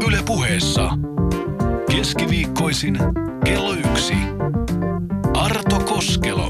Yle Puheessa. Keskiviikkoisin kello 1. Arto Koskelo.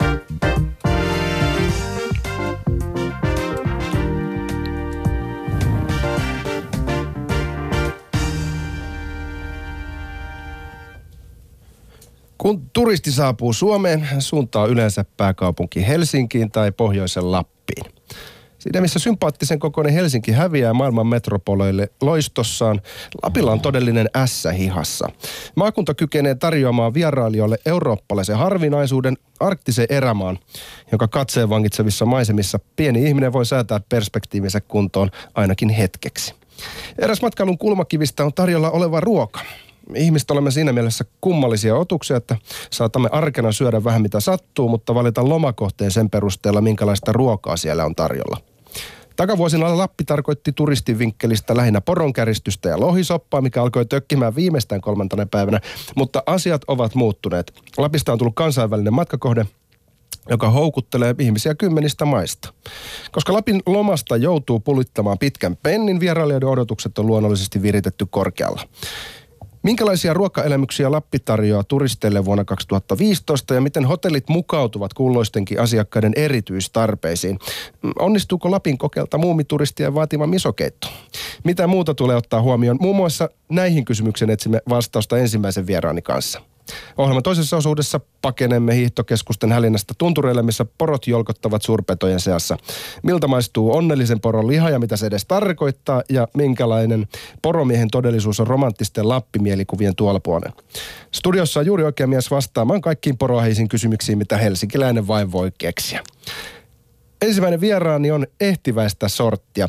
Kun turisti saapuu Suomeen, hän suuntaa yleensä pääkaupunki Helsinkiin tai pohjoisen Lappiin. Siinä missä sympaattisen kokoinen Helsinki häviää maailman metropoleille loistossaan, Lapilla on todellinen ässä hihassa. Maakunta kykenee tarjoamaan vierailijoille eurooppalaisen harvinaisuuden arktisen erämaan, jonka katseen vangitsevissa maisemissa pieni ihminen voi säätää perspektiivinsä kuntoon ainakin hetkeksi. Eräs matkailun kulmakivistä on tarjolla oleva ruoka. Ihmiset olemme siinä mielessä kummallisia otuksia, että saatamme arkena syödä vähän mitä sattuu, mutta valita lomakohteen sen perusteella, minkälaista ruokaa siellä on tarjolla. Takavuosina Lappi tarkoitti turistivinkkelistä lähinnä poronkääristystä ja lohisoppaa, mikä alkoi tökkimään viimeistään 3. päivänä, mutta asiat ovat muuttuneet. Lapista on tullut kansainvälinen matkakohde, joka houkuttelee ihmisiä 10 maista. Koska Lapin lomasta joutuu pulittamaan pitkän pennin, vierailijoiden odotukset on luonnollisesti viritetty korkealla. Minkälaisia ruokaelämyksiä Lappi tarjoaa turisteille vuonna 2015 ja miten hotellit mukautuvat kulloistenkin asiakkaiden erityistarpeisiin? Onnistuuko Lapin kokeilta muumituristien vaatima misokeitto? Mitä muuta tulee ottaa huomioon? Muun muassa näihin kysymyksiin etsimme vastausta ensimmäisen vieraani kanssa. Ohjelman toisessa osuudessa pakenemme hiihtokeskusten hälinästä tuntureille, missä porot jolkottavat suurpetojen seassa. Miltä maistuu onnellisen poron liha ja mitä se edes tarkoittaa ja minkälainen poromiehen todellisuus on romanttisten Lappi-mielikuvien tuolapuolen. Studiossa on juuri oikea mies vastaamaan kaikkiin poroheisiin kysymyksiin, mitä helsinkiläinen vain voi keksiä. Ensimmäinen vieraani on ehtiväistä sorttia.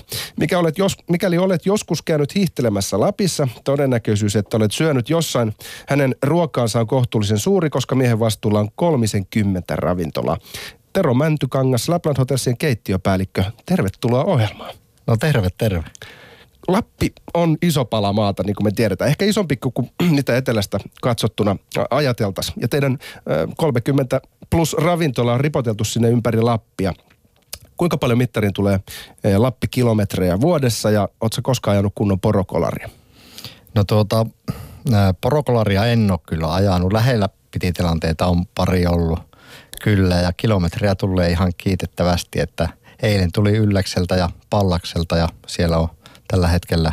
Mikäli olet joskus käynyt hiihtelemässä Lapissa, todennäköisyys, että olet syönyt jossain, hänen ruokaansa on kohtuullisen suuri, koska miehen vastuulla on 30 ravintolaa. Tero Mäntykangas, Lapland Hotelsien keittiöpäällikkö. Tervetuloa ohjelmaan. No terve. Lappi on iso pala maata, niin kuin me tiedetään. Ehkä isompi kuin mitä etelästä katsottuna ajateltaisiin. Ja teidän 30 plus ravintola on ripoteltu sinne ympäri Lappia. Kuinka paljon mittarin tulee Lappi-kilometrejä vuodessa ja ootko sä koskaan ajanut kunnon porokolaria? No porokolaria en ole kyllä ajanut. Lähellä pititilanteita on pari ollut kyllä ja kilometriä tulee ihan kiitettävästi, että eilen tuli Ylläkseltä ja Pallakselta ja siellä on tällä hetkellä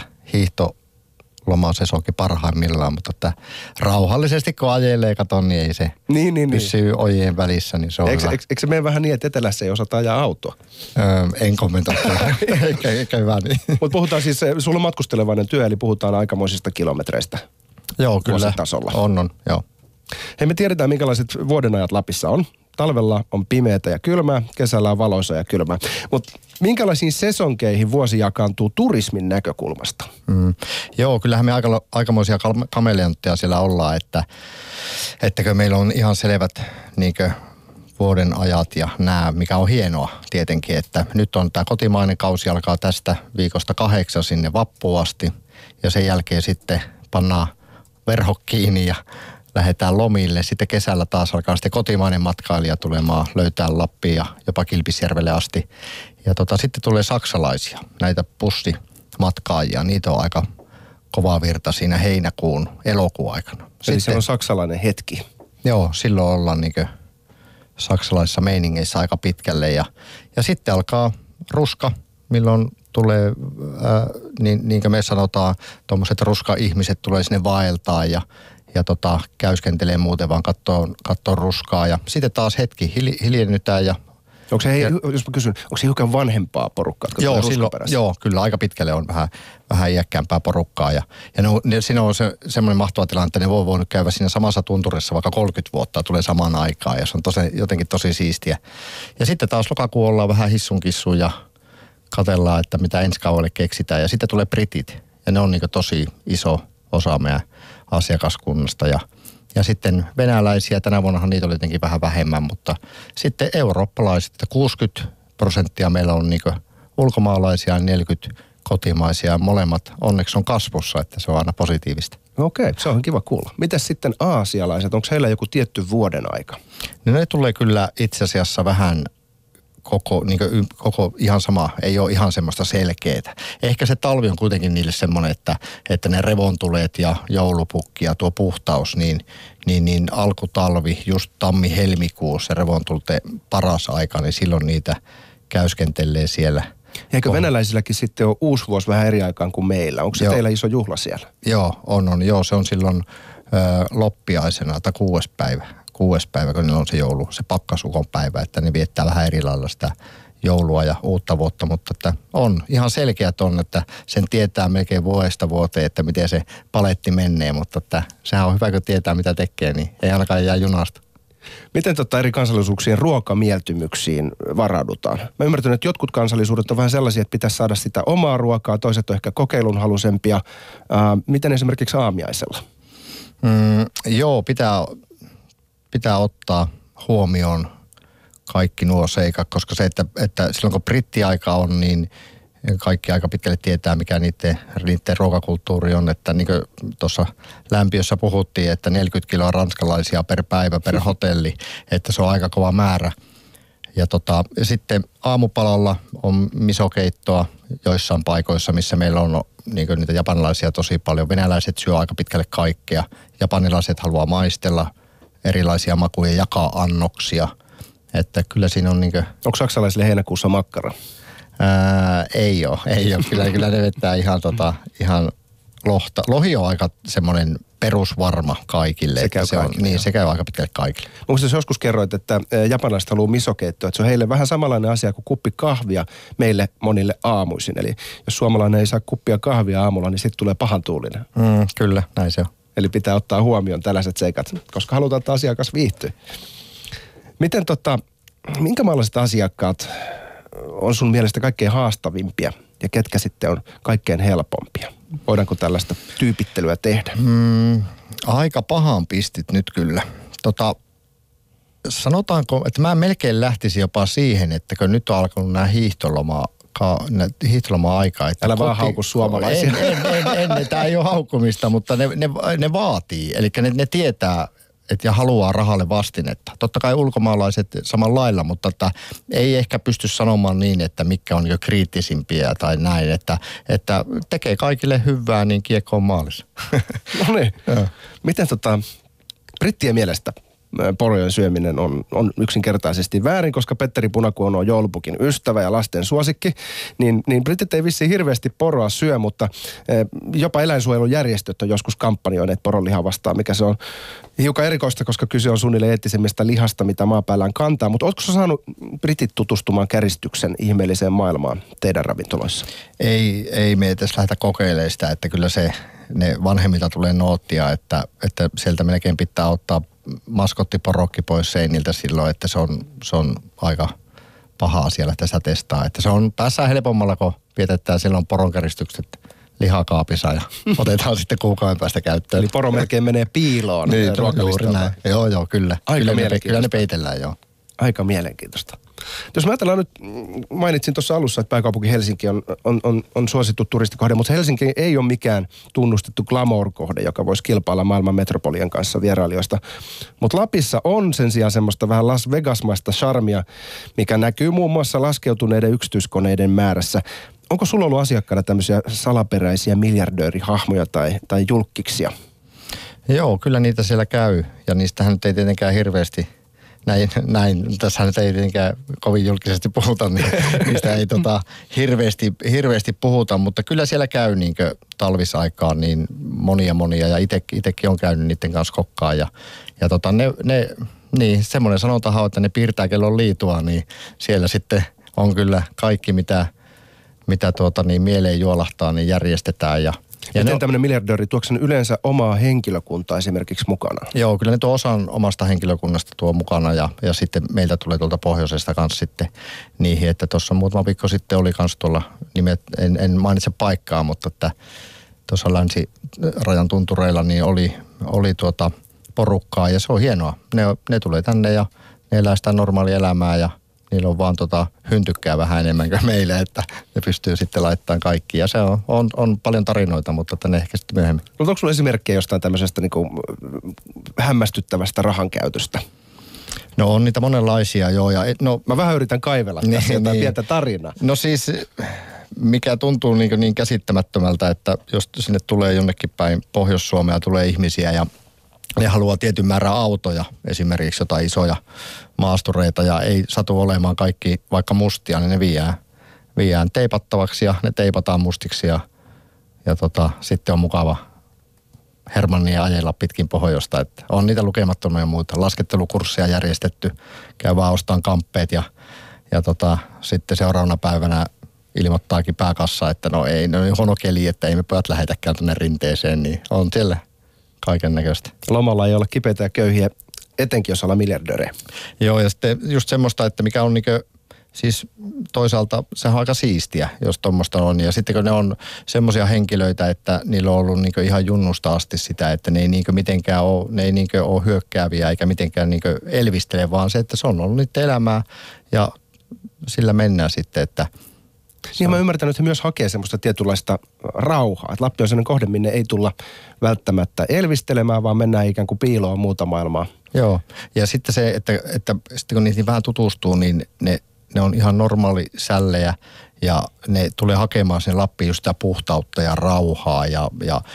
hiihtolomasesonkin parhaimmillaan, mutta että rauhallisesti kun ajelee, katon, niin ei se pysyy ojien välissä, niin se on hyvä. Eikö se mene vähän niin, että etelässä ei osata ajaa autoa? En kommentoi eikä hyvä niin. Mutta puhutaan siis, sulla on matkustelevainen työ, eli puhutaan aikamoisista kilometreistä. Joo, kyllä. Vuositasolla. On, joo. Hei, me tiedetään, minkälaiset vuodenajat Lapissa on. Talvella on pimeätä ja kylmää, kesällä on valoisa ja kylmää. Mutta minkälaisiin sesonkeihin vuosi jakaantuu turismin näkökulmasta? Joo, kyllähän me aikamoisia kameleontteja siellä ollaan, että meillä on ihan selvät niinkö vuoden ajat ja nämä, mikä on hienoa tietenkin, että nyt on tämä kotimainen kausi alkaa tästä viikosta 8 sinne vappuun asti ja sen jälkeen sitten pannaan verho kiinni ja lähdetään lomille. Sitten kesällä taas alkaa sitten kotimainen matkailija tulemaan, löytää Lappia ja jopa Kilpisjärvelle asti. Ja sitten tulee saksalaisia, näitä bussimatkaajia. Niitä on aika kova virta siinä heinäkuun, elokuun aikana. Eli sitten, se on saksalainen hetki. Joo, silloin ollaan niinkö saksalaisissa meiningeissä aika pitkälle. Ja sitten alkaa ruska, milloin tulee, niin kuin me sanotaan, tuommoiset ruska-ihmiset tulee sinne vaeltaa ja käyskentelee muuten vaan kattoo ruskaa ja sitten taas hetki hiljennytään ja... Onko se, jos mä kysyn, onko se hiukan vanhempaa porukkaa? Joo, kyllä aika pitkälle on vähän iäkkäämpää porukkaa ja siinä on semmoinen mahtava tilanne, että ne voi voinut käydä siinä samassa tunturissa vaikka 30 vuotta, tulee samaan aikaan ja se on jotenkin tosi siistiä. Ja sitten taas lokakuun ollaan vähän hissunkissuun ja katsellaan, että mitä ensi kaudelle keksitään ja sitten tulee britit ja ne on niin kuin tosi iso osa meidän asiakaskunnasta ja sitten venäläisiä, tänä vuonnahan niitä oli jotenkin vähän vähemmän, mutta sitten eurooppalaiset, 60% meillä on niin ulkomaalaisia, 40 kotimaisia, molemmat onneksi on kasvussa, että se on aina positiivista. Okei, se on kiva kuulla. Mitäs sitten aasialaiset, onko heillä joku tietty vuoden aika? No ne tulee kyllä itse asiassa vähän koko ihan sama, ei ole ihan semmoista selkeää. Ehkä se talvi on kuitenkin niille semmoinen, että ne revontuleet ja joulupukki ja tuo puhtaus, niin alkutalvi, just tammi-helmikuussa se revontulteen paras aika, niin silloin niitä käyskentelee siellä. Eikö venäläisilläkin sitten ole uusi vuosi vähän eri aikaan kuin meillä? Onko se teillä iso juhla siellä? Joo, on. Joo, se on silloin loppiaisena tai 6. päivä, kun niillä on se joulu, se pakkasukon päivä, että ne viettää vähän eri lailla sitä joulua ja uutta vuotta, mutta että on ihan selkeät on, että sen tietää melkein vuodesta vuoteen, että miten se paletti menee, mutta että sehän on hyvä, kun tietää mitä tekee, niin ei ainakaan jää junasta. Miten eri kansallisuuksien ruokamieltymyksiin varaudutaan? Mä ymmärrän, että jotkut kansallisuudet on vähän sellaisia, että pitäisi saada sitä omaa ruokaa, toiset on ehkä kokeilunhalusempia. Miten esimerkiksi aamiaisella? Joo, pitää ottaa huomioon kaikki nuo seikat, koska se, että silloin kun brittiaika on, niin kaikki aika pitkälle tietää, mikä niiden ruokakulttuuri on, että niin kuin tuossa lämpiössä puhuttiin, että 40 kiloa ranskalaisia per päivä per hotelli, että se on aika kova määrä. Ja sitten aamupalalla on misokeittoa joissain paikoissa, missä meillä on niin kuin niitä japanilaisia tosi paljon. Venäläiset syö aika pitkälle kaikkea. Japanilaiset haluaa maistella erilaisia makuja, jakaa annoksia. Että kyllä siinä on niin kuin... Onko saksalaisille heinäkuussa makkara? Ei ole. Kyllä ne vettää ihan lohta. Lohi on aika semmoinen perusvarma kaikille. Se käy aika pitkälle kaikille. Muistan, joskus kerroit, että japanilaiset haluaa misokeittoa, että se on heille vähän samanlainen asia kuin kuppi kahvia meille monille aamuisin. Eli jos suomalainen ei saa kuppia kahvia aamulla, niin sitten tulee pahantuulinen. Kyllä, näin se on. Eli pitää ottaa huomioon tällaiset seikat, koska halutaan, että asiakas viihtyy. Miten minkälaiset asiakkaat on sun mielestä kaikkein haastavimpia ja ketkä sitten on kaikkein helpompia? Voidaanko tällaista tyypittelyä tehdä? Aika pahaan pistit nyt kyllä. Sanotaanko, että mä melkein lähtisin jopa siihen, että kun nyt on alkanut nämä hiihtoloma-aika. Älä vaan hauku suomalaisia. En, tämä ei ole haukkumista, mutta ne vaatii. Eli ne tietää, ja haluaa rahalle vastinetta. Totta kai ulkomaalaiset samalla lailla, mutta että ei ehkä pysty sanomaan niin, että mitkä on jo kriittisimpiä tai näin, että tekee kaikille hyvää, niin kiekko on maalissa. No niin. Miten brittien mielestä porojen syöminen on yksinkertaisesti väärin, koska Petteri Punakuono on joulupukin ystävä ja lasten suosikki, niin britit ei vissiin hirveästi poroa syö, mutta jopa eläinsuojelujärjestöt on joskus kampanjoineet poronlihaa vastaan, mikä se on hiukan erikoista, koska kyse on suunnilleen eettisemmästä lihasta, mitä maapäällään kantaa. Mutta ootko sä saanut britit tutustumaan käristyksen ihmeelliseen maailmaan teidän ravintoloissa? Ei me edes lähdetä kokeilemaan sitä, että kyllä ne vanhemmilta tulee noottia, että sieltä melkein pitää ottaa maskottiporokki pois seiniltä silloin, että se on aika pahaa siellä tässä testaa. Että se on päässään helpommalla, kun vietetään silloin poronkäristykset lihakaapissa ja otetaan sitten kuukauden päästä käyttöön. Eli poro melkein menee piiloon. Niin, juuri näin. Joo, kyllä. Kyllä ne peitellään, joo. Aika mielenkiintoista. Jos mä ajatellaan nyt, mainitsin tuossa alussa, että pääkaupunki Helsinki on suosittu turistikohde, mutta Helsinki ei ole mikään tunnustettu glamour-kohde, joka voisi kilpailla maailman metropolien kanssa vierailijoista. Mutta Lapissa on sen sijaan semmoista vähän Las Vegas-maista charmia, mikä näkyy muun muassa laskeutuneiden yksityiskoneiden määrässä. Onko sulla ollut asiakkaana tämmöisiä salaperäisiä miljardöörihahmoja tai julkkiksia? Joo, kyllä niitä siellä käy ja niistähän nyt ei tietenkään hirveästi... Näin, tässä nyt ei tietenkään kovin julkisesti puhuta, niin niistä ei hirveästi puhuta, mutta kyllä siellä käy niinkö talvisaikaan niin monia ja itsekin on käynyt niiden kanssa kokkaan ja niin semmoinen sanontahan, että ne piirtää kellon liitua, niin siellä sitten on kyllä kaikki mitä mieleen juolahtaa, niin järjestetään ja miten tämmöinen miljardööri, tuoko sen yleensä omaa henkilökuntaa esimerkiksi mukana? Joo, kyllä ne tuo osan omasta henkilökunnasta tuo mukana ja sitten meiltä tulee tuolta pohjoisesta kanssa sitten niihin, että tuossa muutama viikko sitten oli kanssa tuolla nimet, en mainitse paikkaa, mutta että tuossa länsirajan tuntureilla niin oli porukkaa ja se on hienoa. Ne tulee tänne ja ne elää sitä normaalia elämää ja niillä on vaan hyntykkää vähän enemmän kuin meille, että ne pystyy sitten laittamaan kaikki. Ja se on paljon tarinoita, mutta tänne ehkä sitten myöhemmin. No, onko sinulla esimerkkejä jostain tämmöisestä niin kuin hämmästyttävästä rahankäytöstä? No on niitä monenlaisia, joo. Ja, no, Mä vähän yritän kaivella tässä jotain pientä tarinaa. No siis, mikä tuntuu niin käsittämättömältä, että jos sinne tulee jonnekin päin Pohjois-Suomea, tulee ihmisiä ja ne haluaa tietyn määrän autoja, esimerkiksi jotain isoja maastureita ja ei satu olemaan kaikki vaikka mustia, niin ne viedään teipattavaksi ja ne teipataan mustiksi ja sitten on mukava Hermannia ajella pitkin pohjoista. Että on niitä lukemattomia muita. Laskettelukursseja järjestetty, käy vaan ostamaan kamppeet ja sitten seuraavana päivänä ilmoittaakin pääkassa, että no ei, no niin huono keli, että ei me pojat lähetäkään tuonne rinteeseen, niin on siellä kaiken näköistä. Lomalla ei olla kipeitä ja köyhiä, etenkin jos ollaan miljardöörejä. Joo, ja sitten just semmoista, että mikä on siis toisaalta sehän on aika siistiä, jos tuommoista on. Ja sitten kun ne on semmoisia henkilöitä, että niillä on ollut ihan junnusta asti sitä, että ne ei mitenkään ole, ne ei ole hyökkääviä eikä mitenkään elvistele, vaan se, että se on ollut niiden elämää ja sillä mennään sitten, että Niin mä ymmärtänyt, että he myös hakee semmoista tietynlaista rauhaa. Että Lappi on sellainen kohde, minne ei tulla välttämättä elvistelemään, vaan mennään ikään kuin piiloon muuta maailmaa. Joo, ja sitten se, että sitten kun niihin vähän tutustuu, niin ne on ihan normaali sällejä ja ne tulee hakemaan sen Lappiin just sitä puhtautta ja rauhaa ja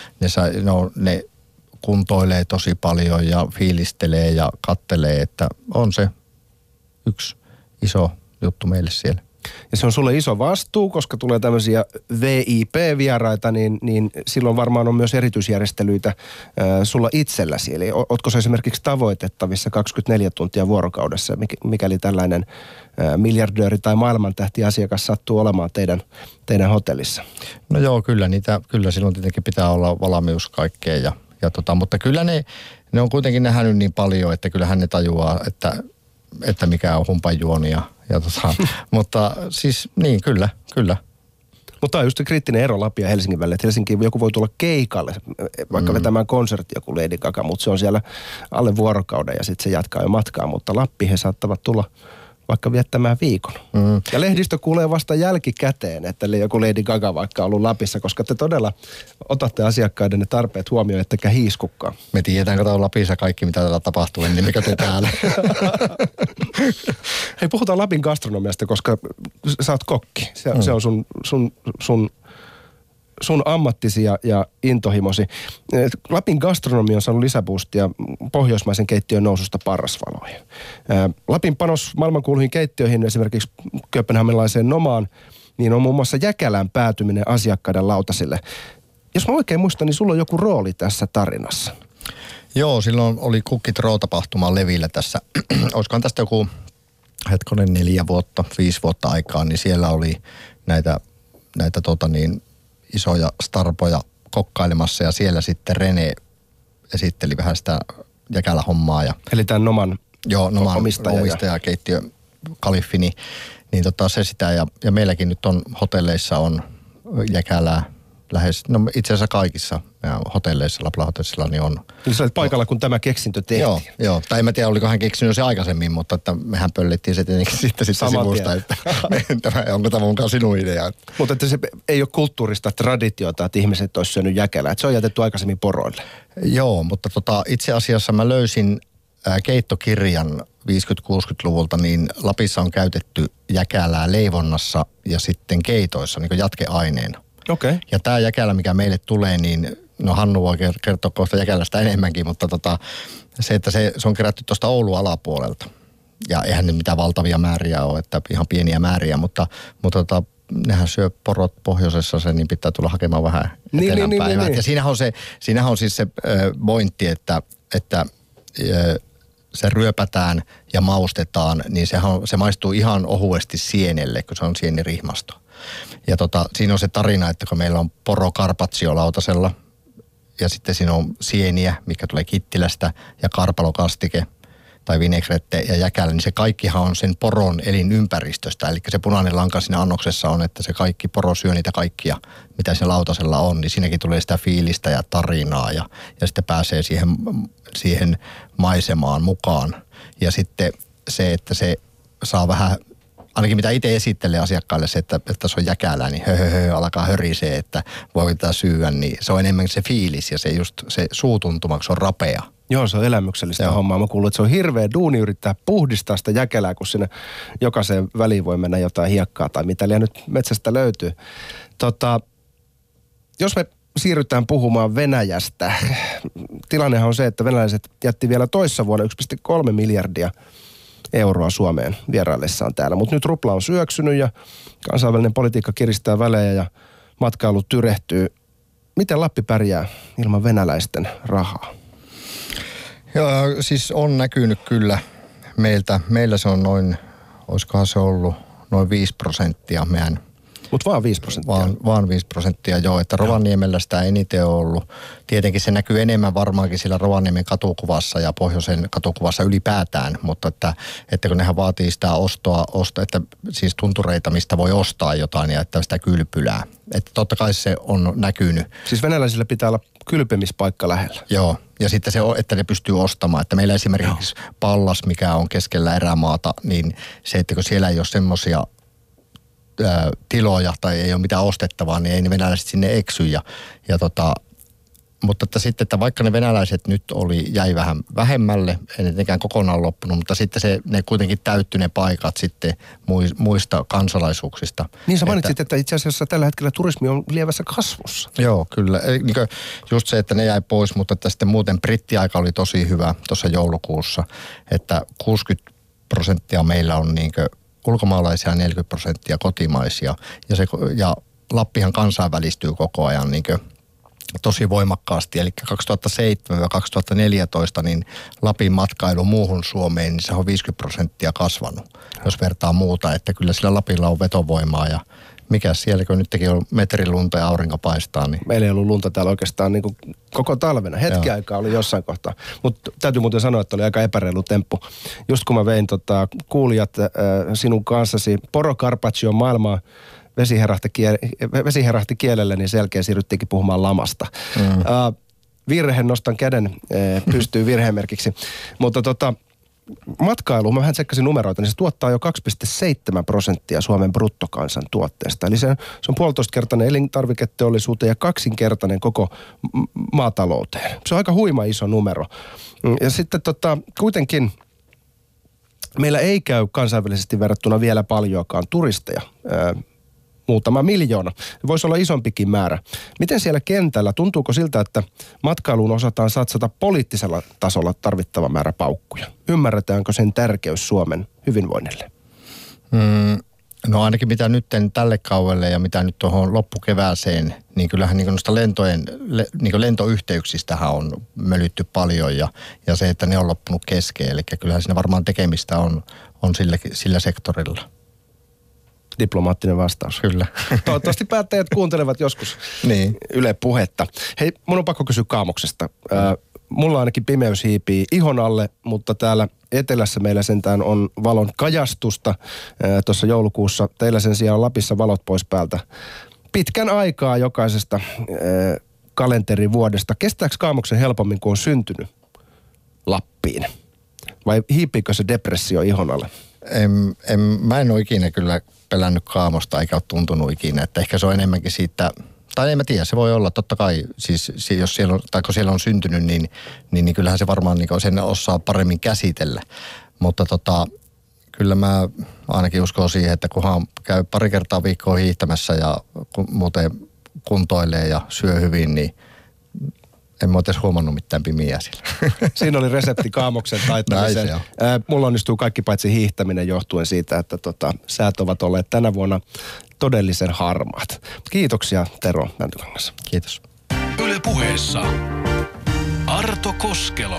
ne kuntoilee tosi paljon ja fiilistelee ja kattelee, että on se yksi iso juttu meille siellä. Ja se on sulle iso vastuu, koska tulee tämmöisiä VIP-vieraita, niin silloin varmaan on myös erityisjärjestelyitä sulla itselläsi. Eli ootko se esimerkiksi tavoitettavissa 24 tuntia vuorokaudessa, mikäli tällainen miljardööri tai maailmantähti asiakas sattuu olemaan teidän hotellissa? No joo, kyllä silloin tietenkin pitää olla valmius kaikkeen mutta kyllä ne on kuitenkin nähnyt niin paljon, että kyllähän ne tajuaa, että mikä on humpanjuoni mutta siis niin, kyllä. Mutta tämä on just se kriittinen ero Lapin ja Helsingin välillä, että Helsinkiin joku voi tulla keikalle, vaikka vetämään konserttia kuin Lady Gaga, mutta se on siellä alle vuorokauden ja sitten se jatkaa jo matkaa, mutta Lappi he saattavat tulla vaikka viettämään viikon. Ja lehdistö kuulee vasta jälkikäteen, että joku Lady Gaga vaikka on ollut Lapissa, koska te todella otatte asiakkaiden ne tarpeet huomioon, ettekä hiiskukkaan. Me tiedetään, kun Lapissa kaikki, mitä täällä tapahtuu, niin mikä te täällä. Hei, puhutaan Lapin gastronomiasta, koska sä oot kokki. Se on sun ammattisi ja intohimosi. Lapin gastronomia on saanut lisäboostia pohjoismaisen keittiön noususta parrasvaloihin. Lapin panos maailmankuuluihin keittiöihin, esimerkiksi kööpenhaminalaiseen Nomaan, niin on muun muassa Jäkälään päätyminen asiakkaiden lautasille. Jos mä oikein muistan, niin sulla on joku rooli tässä tarinassa. Joo, silloin oli Cookit Raw-tapahtuma Levillä tässä. Olisikohan tästä joku 5 vuotta aikaa, niin siellä oli näitä isoja starpoja kokkailemassa ja siellä sitten Rene esitteli vähän sitä Jäkälä-hommaa. Eli tämän Noman omistaja keittiö Kaliffi, niin se sitä ja meilläkin nyt on hotelleissa on Jäkälää lähes, no itse asiassa kaikissa hotelleissa, Laplan hotellissa niin on. Eli sä olet paikalla, kun tämä keksintö tehtiin. Joo. Tai en mä tiedä, oliko hän keksinyt se aikaisemmin, mutta että mehän pöllittiin se tietenkin sitten sivusta, että onko tämä mukaan sinun idea. Mutta että se ei ole kulttuurista traditiota, että ihmiset olisi syönyt Jäkälää, että se on jätetty aikaisemmin poroille. Joo, mutta itse asiassa mä löysin keittokirjan 50-60-luvulta, niin Lapissa on käytetty Jäkälää leivonnassa ja sitten keitoissa niin kuin jatkeaineena. Okay. Ja tämä Jäkälä, mikä meille tulee, niin no Hannu voi kertoa kohta Jäkälästä enemmänkin, mutta se, että se on kerätty tuosta Oulun alapuoleltä. Ja eihän ne mitään valtavia määriä ole, että ihan pieniä määriä, mutta nehän syö porot pohjoisessa, niin pitää tulla hakemaan vähän etelänpäivää. Niin. Ja siinähän on siis se pointti, että se ryöpätään ja maustetaan, niin se maistuu ihan ohuesti sienelle, kun se on sienirihmasto. Ja siinä on se tarina, että kun meillä on poro carpaccio lautasella ja sitten siinä on sieniä, mikä tulee Kittilästä ja karpalokastike tai vinaigrette ja Jäkälä, niin se kaikkihan on sen poron elinympäristöstä. Eli se punainen lanka siinä annoksessa on, että se kaikki poro syö niitä kaikkia, mitä siinä lautasella on, niin siinäkin tulee sitä fiilistä ja tarinaa ja sitten pääsee siihen maisemaan mukaan. Ja sitten se, että se saa vähän, ainakin mitä itse esittelee asiakkaille se, että se on Jäkälää, niin alkaa hörisee, että voi tätä syyä, niin se on enemmän se fiilis ja se suutuntuma, kun se on rapea. Joo, se on elämyksellistä hommaa. Mä kuulun, että se on hirveä duuni yrittää puhdistaa sitä jäkelää, kun sinne jokaiseen väliin voi mennä jotain hiekkaa tai mitä liian nyt metsästä löytyy. Jos me siirrytään puhumaan Venäjästä. Tilannehan on se, että venäläiset jätti vielä toissa vuonna 1,3 miljardia euroa Suomeen vieraillessaan täällä. Mutta nyt rupla on syöksynyt ja kansainvälinen politiikka kiristää välejä ja matkailu tyrehtyy. Miten Lappi pärjää ilman venäläisten rahaa? Joo, siis on näkynyt kyllä meillä se on noin, olisikohan se ollut noin 5% meidän. Mutta vaan 5%? Vaan 5%, joo. Että Rovaniemellä sitä eniten on ollut. Tietenkin se näkyy enemmän varmaankin sillä Rovaniemen katukuvassa ja pohjoisen katukuvassa ylipäätään, mutta että kun nehän vaatii sitä ostoa, että siis tuntureita, mistä voi ostaa jotain ja että sitä kylpylää. Että totta kai se on näkynyt. Siis venäläisillä pitää olla kylpemispaikka lähellä. Joo, ja sitten se, että ne pystyy ostamaan. Että meillä esimerkiksi Pallas, mikä on keskellä erämaata, niin se, että kun siellä ei ole semmoisia tiloja tai ei ole mitään ostettavaa, niin ei ne venäläiset sinne eksy. Mutta että sitten, että vaikka ne venäläiset nyt jäi vähän vähemmälle, ei tietenkään kokonaan loppunut, mutta sitten ne kuitenkin täyttyi ne paikat sitten muista kansalaisuuksista. Niin sä mainitsit, että itse asiassa tällä hetkellä turismi on lievässä kasvussa. Joo, kyllä. Niin just se, että ne jäi pois, mutta että sitten muuten brittiaika oli tosi hyvä tuossa joulukuussa, että 60% meillä on niinkö ulkomaalaisia 40% kotimaisia. Ja Lappihan kansainvälistyy koko ajan tosi voimakkaasti. Eli 2007-2014 niin Lapin matkailu muuhun Suomeen, niin se on 50% kasvanut, jos vertaa muuta. Että kyllä sillä Lapilla on vetovoimaa ja mikä siellä, kun nytkin on metrilunta ja aurinko paistaa. Niin. Meillä ei ollut lunta täällä oikeastaan niin kuin koko talvena. Hetki aikaa oli jossain kohtaa. Mutta täytyy muuten sanoa, että oli aika epäreilu temppu. Just kun mä vein kuulijat sinun kanssasi Poro Carpaccion maailmaa, vesi herähti kielelle, niin selkeä siirryttiinkin puhumaan lamasta. Virhe, nostan käden pystyy virhemerkiksi. Mutta matkailu, mä vähän tsekkasin numeroita, niin se tuottaa jo 2,7% Suomen bruttokansantuotteesta. Eli se on 1,5-kertainen elintarviketeollisuuteen ja 2-kertainen koko maatalouteen. Se on aika huima iso numero. Ja sitten kuitenkin meillä ei käy kansainvälisesti verrattuna vielä paljoakaan turisteja. Muutama miljoona. Voisi olla isompikin määrä. Miten siellä kentällä, tuntuuko siltä, että matkailuun osataan satsata poliittisella tasolla tarvittava määrä paukkuja? Ymmärretäänkö sen tärkeys Suomen hyvinvoinnille? No ainakin mitä nyt tälle kaudelle ja mitä nyt tuohon loppukevääseen, niin kyllähän niin noista lentoyhteyksistähän on mölytty paljon ja se, että ne on loppunut kesken. Eli kyllähän siinä varmaan tekemistä on sillä sektorilla. Diplomaattinen vastaus. Kyllä. Toivottavasti päättäjät kuuntelevat joskus Yle Puhetta. Hei, mun on pakko kysyä Kaamoksesta. Mulla ainakin pimeys hiipii ihon alle, mutta täällä etelässä meillä sentään on valon kajastusta tuossa joulukuussa. Teillä sen sijaan on Lapissa valot pois päältä. Pitkän aikaa jokaisesta kalenterivuodesta. Kestääkö Kaamoksen helpommin, kun on syntynyt Lappiin? Vai hiipiikö se depressio ihon alle? Mä en ole ikinä kyllä pelännyt Kaamosta eikä ole tuntunut ikinä, että ehkä se on enemmänkin siitä, tai en mä tiedä, se voi olla totta kai, siis jos siellä on, tai kun siellä on syntynyt, niin kyllähän se varmaan niin sen osaa paremmin käsitellä, mutta kyllä mä ainakin uskon siihen, että kunhan käy pari kertaa viikkoa hiihtämässä ja muuten kuntoilee ja syö hyvin, niin en mä edes huomannut mitään pimiä siellä. Siinä oli resepti Kaamoksen taittamiseen. Mulla onnistuu kaikki paitsi hiihtäminen johtuen siitä, että säät ovat olleet tänä vuonna todellisen harmaat. Kiitoksia Tero Mäntykangas. Kiitos. Yle Puheessa Arto Koskelo.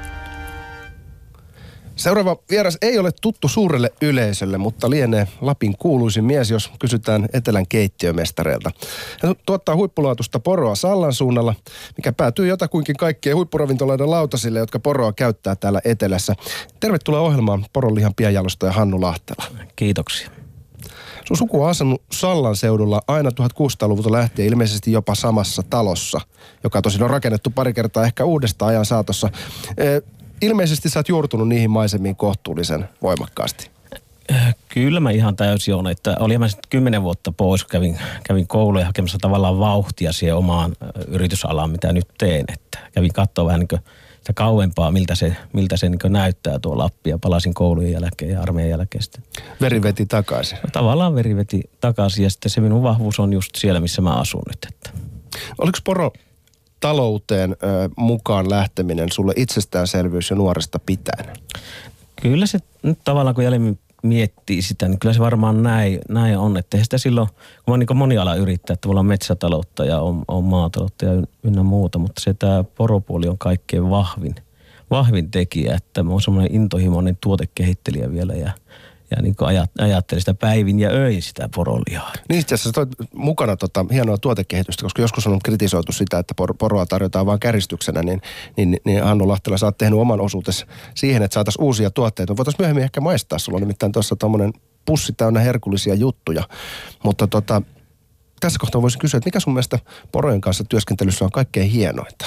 Seuraava vieras ei ole tuttu suurelle yleisölle, mutta lienee Lapin kuuluisin mies, jos kysytään etelän keittiömestareilta. Hän tuottaa huippulaatusta poroa Sallan suunnalla, mikä päätyy jotakuinkin kaikkien huippuravintoloiden lautasille, jotka poroa käyttää täällä etelässä. Tervetuloa ohjelmaan poronlihan pienjalostaja Hannu Lahtela. Kiitoksia. Sun suku on asunut Sallan seudulla aina 1600-luvulta lähtien, ilmeisesti jopa samassa talossa, joka tosin on rakennettu pari kertaa ehkä uudestaan ajan saatossa. Ilmeisesti sä oot juurtunut niihin maisemiin kohtuullisen voimakkaasti. Kyllä mä ihan täysin on, että olin mä sitten 10 vuotta pois, kävin kouluja hakemassa tavallaan vauhtia siihen omaan yritysalaan, mitä nyt teen. Että kävin katsoa vähän niin kuin kauempaa, miltä se niin näyttää tuo Lappi. Ja palasin koulujen jälkeen ja armeijan jälkeen sitten. Veri veti takaisin. No, tavallaan veri veti takaisin ja sitten se minun vahvuus on just siellä, missä mä asun nyt. Että. Oliko porotalouteen mukaan lähteminen sulle itsestäänselvyys jo nuoresta pitäen? Kyllä se nyt tavallaan, kun jälleen miettii sitä, niin kyllä se varmaan näin on. Että sitä silloin, kun mä oon niin moniala yrittäjä, että mulla on metsätaloutta ja on maataloutta ja ynnä muuta, mutta se tämä poropuoli on kaikkein vahvin tekijä, että mä oon semmoinen intohimoinen tuotekehittelijä vielä ja niin kuin ajattelin sitä päivin ja öin sitä porolihaa. Niin itse asiassa toi mukana hienoa tuotekehitystä, koska joskus on kritisoitu sitä, että poroa tarjotaan vain käristyksenä, niin Hannu Lahtela, sä oot tehnyt oman osuutesi siihen, että saataisiin uusia tuotteita. Voitaisiin myöhemmin ehkä maistaa, sulla on nimittäin tuossa tommonen pussi täynnä herkullisia juttuja, mutta tässä kohtaa voisin kysyä, että mikä sun mielestä porojen kanssa työskentelyssä on kaikkein hienointa?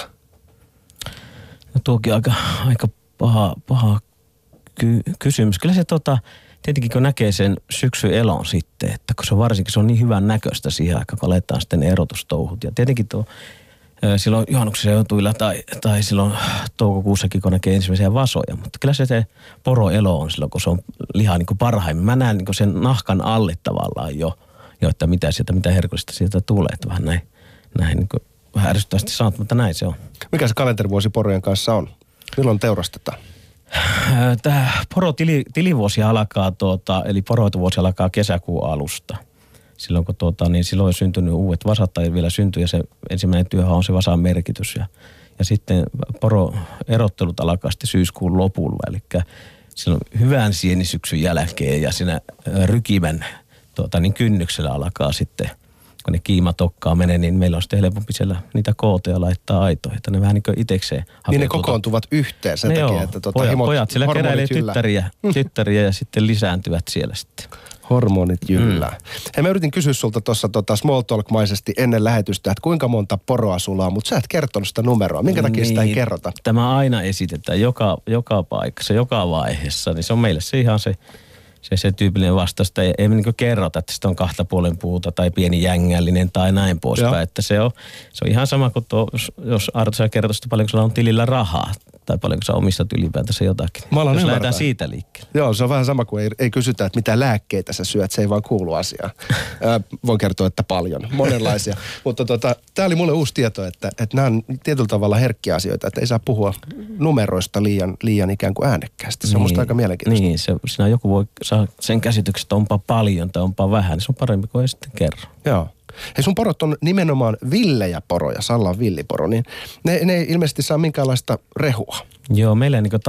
No tuokin aika paha kysymys. Kyllä se tietenkin kun näkee sen syksyelon sitten, että kun se on niin hyvän näköistä siihen aikaan, kun aletaan sitten ne erotustouhut. Ja tietenkin silloin juhannuksen joutuilla tai silloin toukokuussakin, kun näkee ensimmäisiä vasoja. Mutta kyllä se poroelo on silloin, kun se on liha niin kuin parhaimmin. Mä näen niin kuin sen nahkan alle tavallaan jo, että mitä herkullista sieltä tulee. Että vähän näin niin kuin vähän ärsyttävästi sanottu, mutta näin se on. Mikä se kalenterivuosi porojen kanssa on? Milloin teurastetaan? Tämä porotilivuosi alkaa, eli poroituvuosi alkaa kesäkuun alusta. Silloin kun niin silloin on syntynyt uudet vasat tai vielä syntyy ja se ensimmäinen työhän on se vasan merkitys. Ja sitten poroerottelut alkaa sitten syyskuun lopulla, eli silloin hyvän sienisyksyn jälkeen ja siinä rykimän kynnyksellä alkaa sitten, kun ne kiimatokkaa menee, niin meillä on sitten helpompi siellä niitä kooteja laittaa aitoihin, että ne vähän niin kuin itsekseen hakeutuvat. Niin ne kokoontuvat yhteen sen takia, että pojat siellä keräilee tyttäriä ja sitten lisääntyvät siellä sitten. Hormonit jyllää. Hei, mä yritin kysyä sulta tuossa small talk-maisesti ennen lähetystä, että kuinka monta poroa sulla on, mutta sä et kertonut sitä numeroa. Minkä takia sitä ei kerrota? Tämä aina esitetään joka paikassa, joka vaiheessa, niin se on meille se ihan se tyypillinen vastaus, että ei me niin kerrota, että sitä on 2,5 puuta tai pieni jängällinen tai näin poispäin. Että se on ihan sama kuin jos Arto sä kertoisit, paljonko sulla on tilillä rahaa tai paljonko sä omistat ylipäätänsä jotakin. Jos lähdetään siitä liikkeelle. Joo, se on vähän sama kuin ei kysytä, että mitä lääkkeitä sä syöt, se ei vaan kuulu asiaan. Voin kertoa, että paljon, monenlaisia. Mutta tää oli mulle uusi tieto, että nämä on tietyllä tavalla herkkiä asioita, että ei saa puhua numeroista liian ikään kuin äänekkäästi. Se on musta aika mielenkiintoista. Niin, siinä joku voi saa sen käsityksen, että onpa paljon tai onpa vähän, niin se on parempi kuin ei sitten kerro. Joo. Hei, sun porot on nimenomaan villejä poroja, Salla on villiporo, niin ne ei ilmeisesti saa minkäänlaista rehua. Joo, meillä ei niin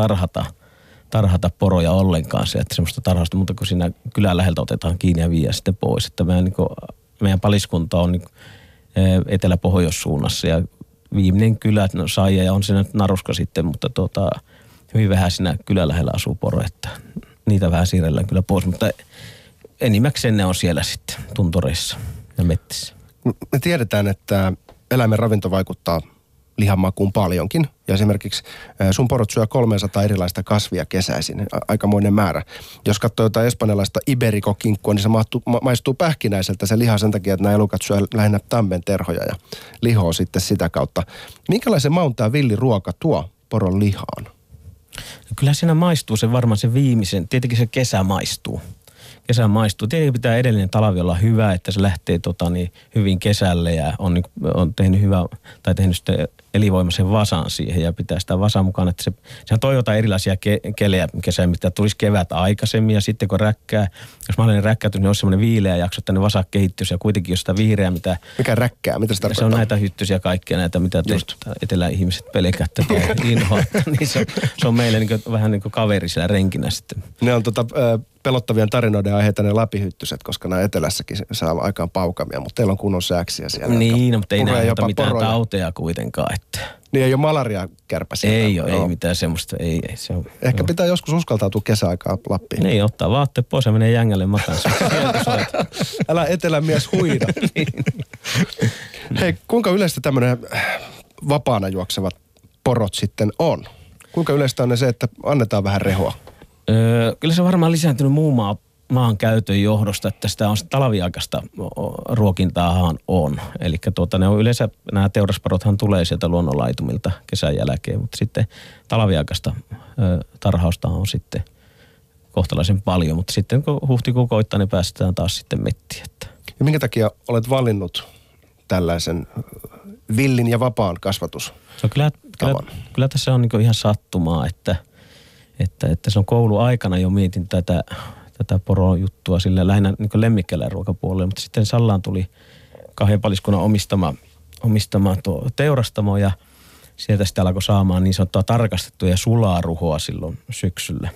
tarhata poroja ollenkaan se, että semmoista tarhausta, mutta kun siinä kylän läheltä otetaan kiinni ja viiä sitten pois. Että meidän paliskunta on etelä-pohjoissuunnassa ja viimeinen kylä Saija ja on siinä Naruska sitten, mutta hyvin vähän siinä kylän lähellä asuu poro, että niitä vähän siirrellään kyllä pois, mutta enimmäkseen ne on siellä sitten tuntureissa ja mettissä. Me tiedetään, että eläimen ravinto vaikuttaa lihanmakuun paljonkin. Ja esimerkiksi sun porot syö 300 erilaista kasvia kesäisin, aikamoinen määrä. Jos katsoo jotain espanjalaista iberikokinkkua, niin se maistuu pähkinäiseltä se liha sen takia, että nämä elukat syö lähinnä tammenterhoja ja lihoa sitten sitä kautta. Minkälaisen maun tämä villiruoka tuo poron lihaan? No kyllä siinä maistuu se varmaan se viimeisen, tietenkin se kesä maistuu. Tietenkin pitää edellinen talvi olla hyvä, että se lähtee hyvin kesälle ja on tehnyt tehnyt sitten elinvoimaisen vasan siihen ja pitää sitä vasan mukana. Että sehän toivotaan erilaisia kelejä kesään, mitä tulisi kevät aikaisemmin ja sitten kun jos mahdollinen räkkäytys, niin olisi semmoinen viileä jakso, että ne vasat kehittyisi ja kuitenkin jos sitä vihreää, mitä... Mikä räkkää? Mitä se tarkoittaa? Se on näitä hyttysiä kaikkia näitä, mitä etelä-ihmiset pelkäätte tai inhoa. Niin se on meille vähän niin kuin kaveri siellä renkinä sitten. Ne on pelottavien tarinoiden aiheita ne lapihyttyset, koska nämä etelässäkin saa aikaan paukamia, mutta teillä on kunnon sääksiä siellä. Niin, mutta ei näitä mitään tauteja kuitenkaan. Että. Niin ei ole malariakärpäsiä. Ei ole, ei mitään semmoista. Ei, se on, ehkä pitää joskus uskaltautua kesäaikaa Lappiin. Niin, ottaa vaatteet pois ja menee jängälle makansa. Älä etelämies huida. Niin. Hei, kuinka yleistä tämmöinen vapaana juoksevat porot sitten on? Kuinka yleistä on se, että annetaan vähän rehua? Kyllä se on varmaan lisääntynyt muun maan käytön johdosta, että sitä on talviaikaista ruokintaahan on. Eli ne on yleensä, nämä teurasparothan tulee sieltä luonnonlaitumilta kesän jälkeen, mutta sitten talviaikaista tarhausta on sitten kohtalaisen paljon, mutta sitten kun huhtikuu koittaa, niin päästetään taas sitten mettiin. Ja minkä takia olet valinnut tällaisen villin ja vapaan kasvatus? No kyllä tässä on niin ihan sattumaa, että se on kouluaikana jo mietin tätä porojuttua sille lähinnä niin lemmikkieläinruokapuolelle, mutta sitten Sallaan tuli 2 paliskunnan omistama tuo teurastamo ja sieltä sitten alkoi saamaan niin sanottua tarkastettua ja sulaa ruhoa silloin syksyllä.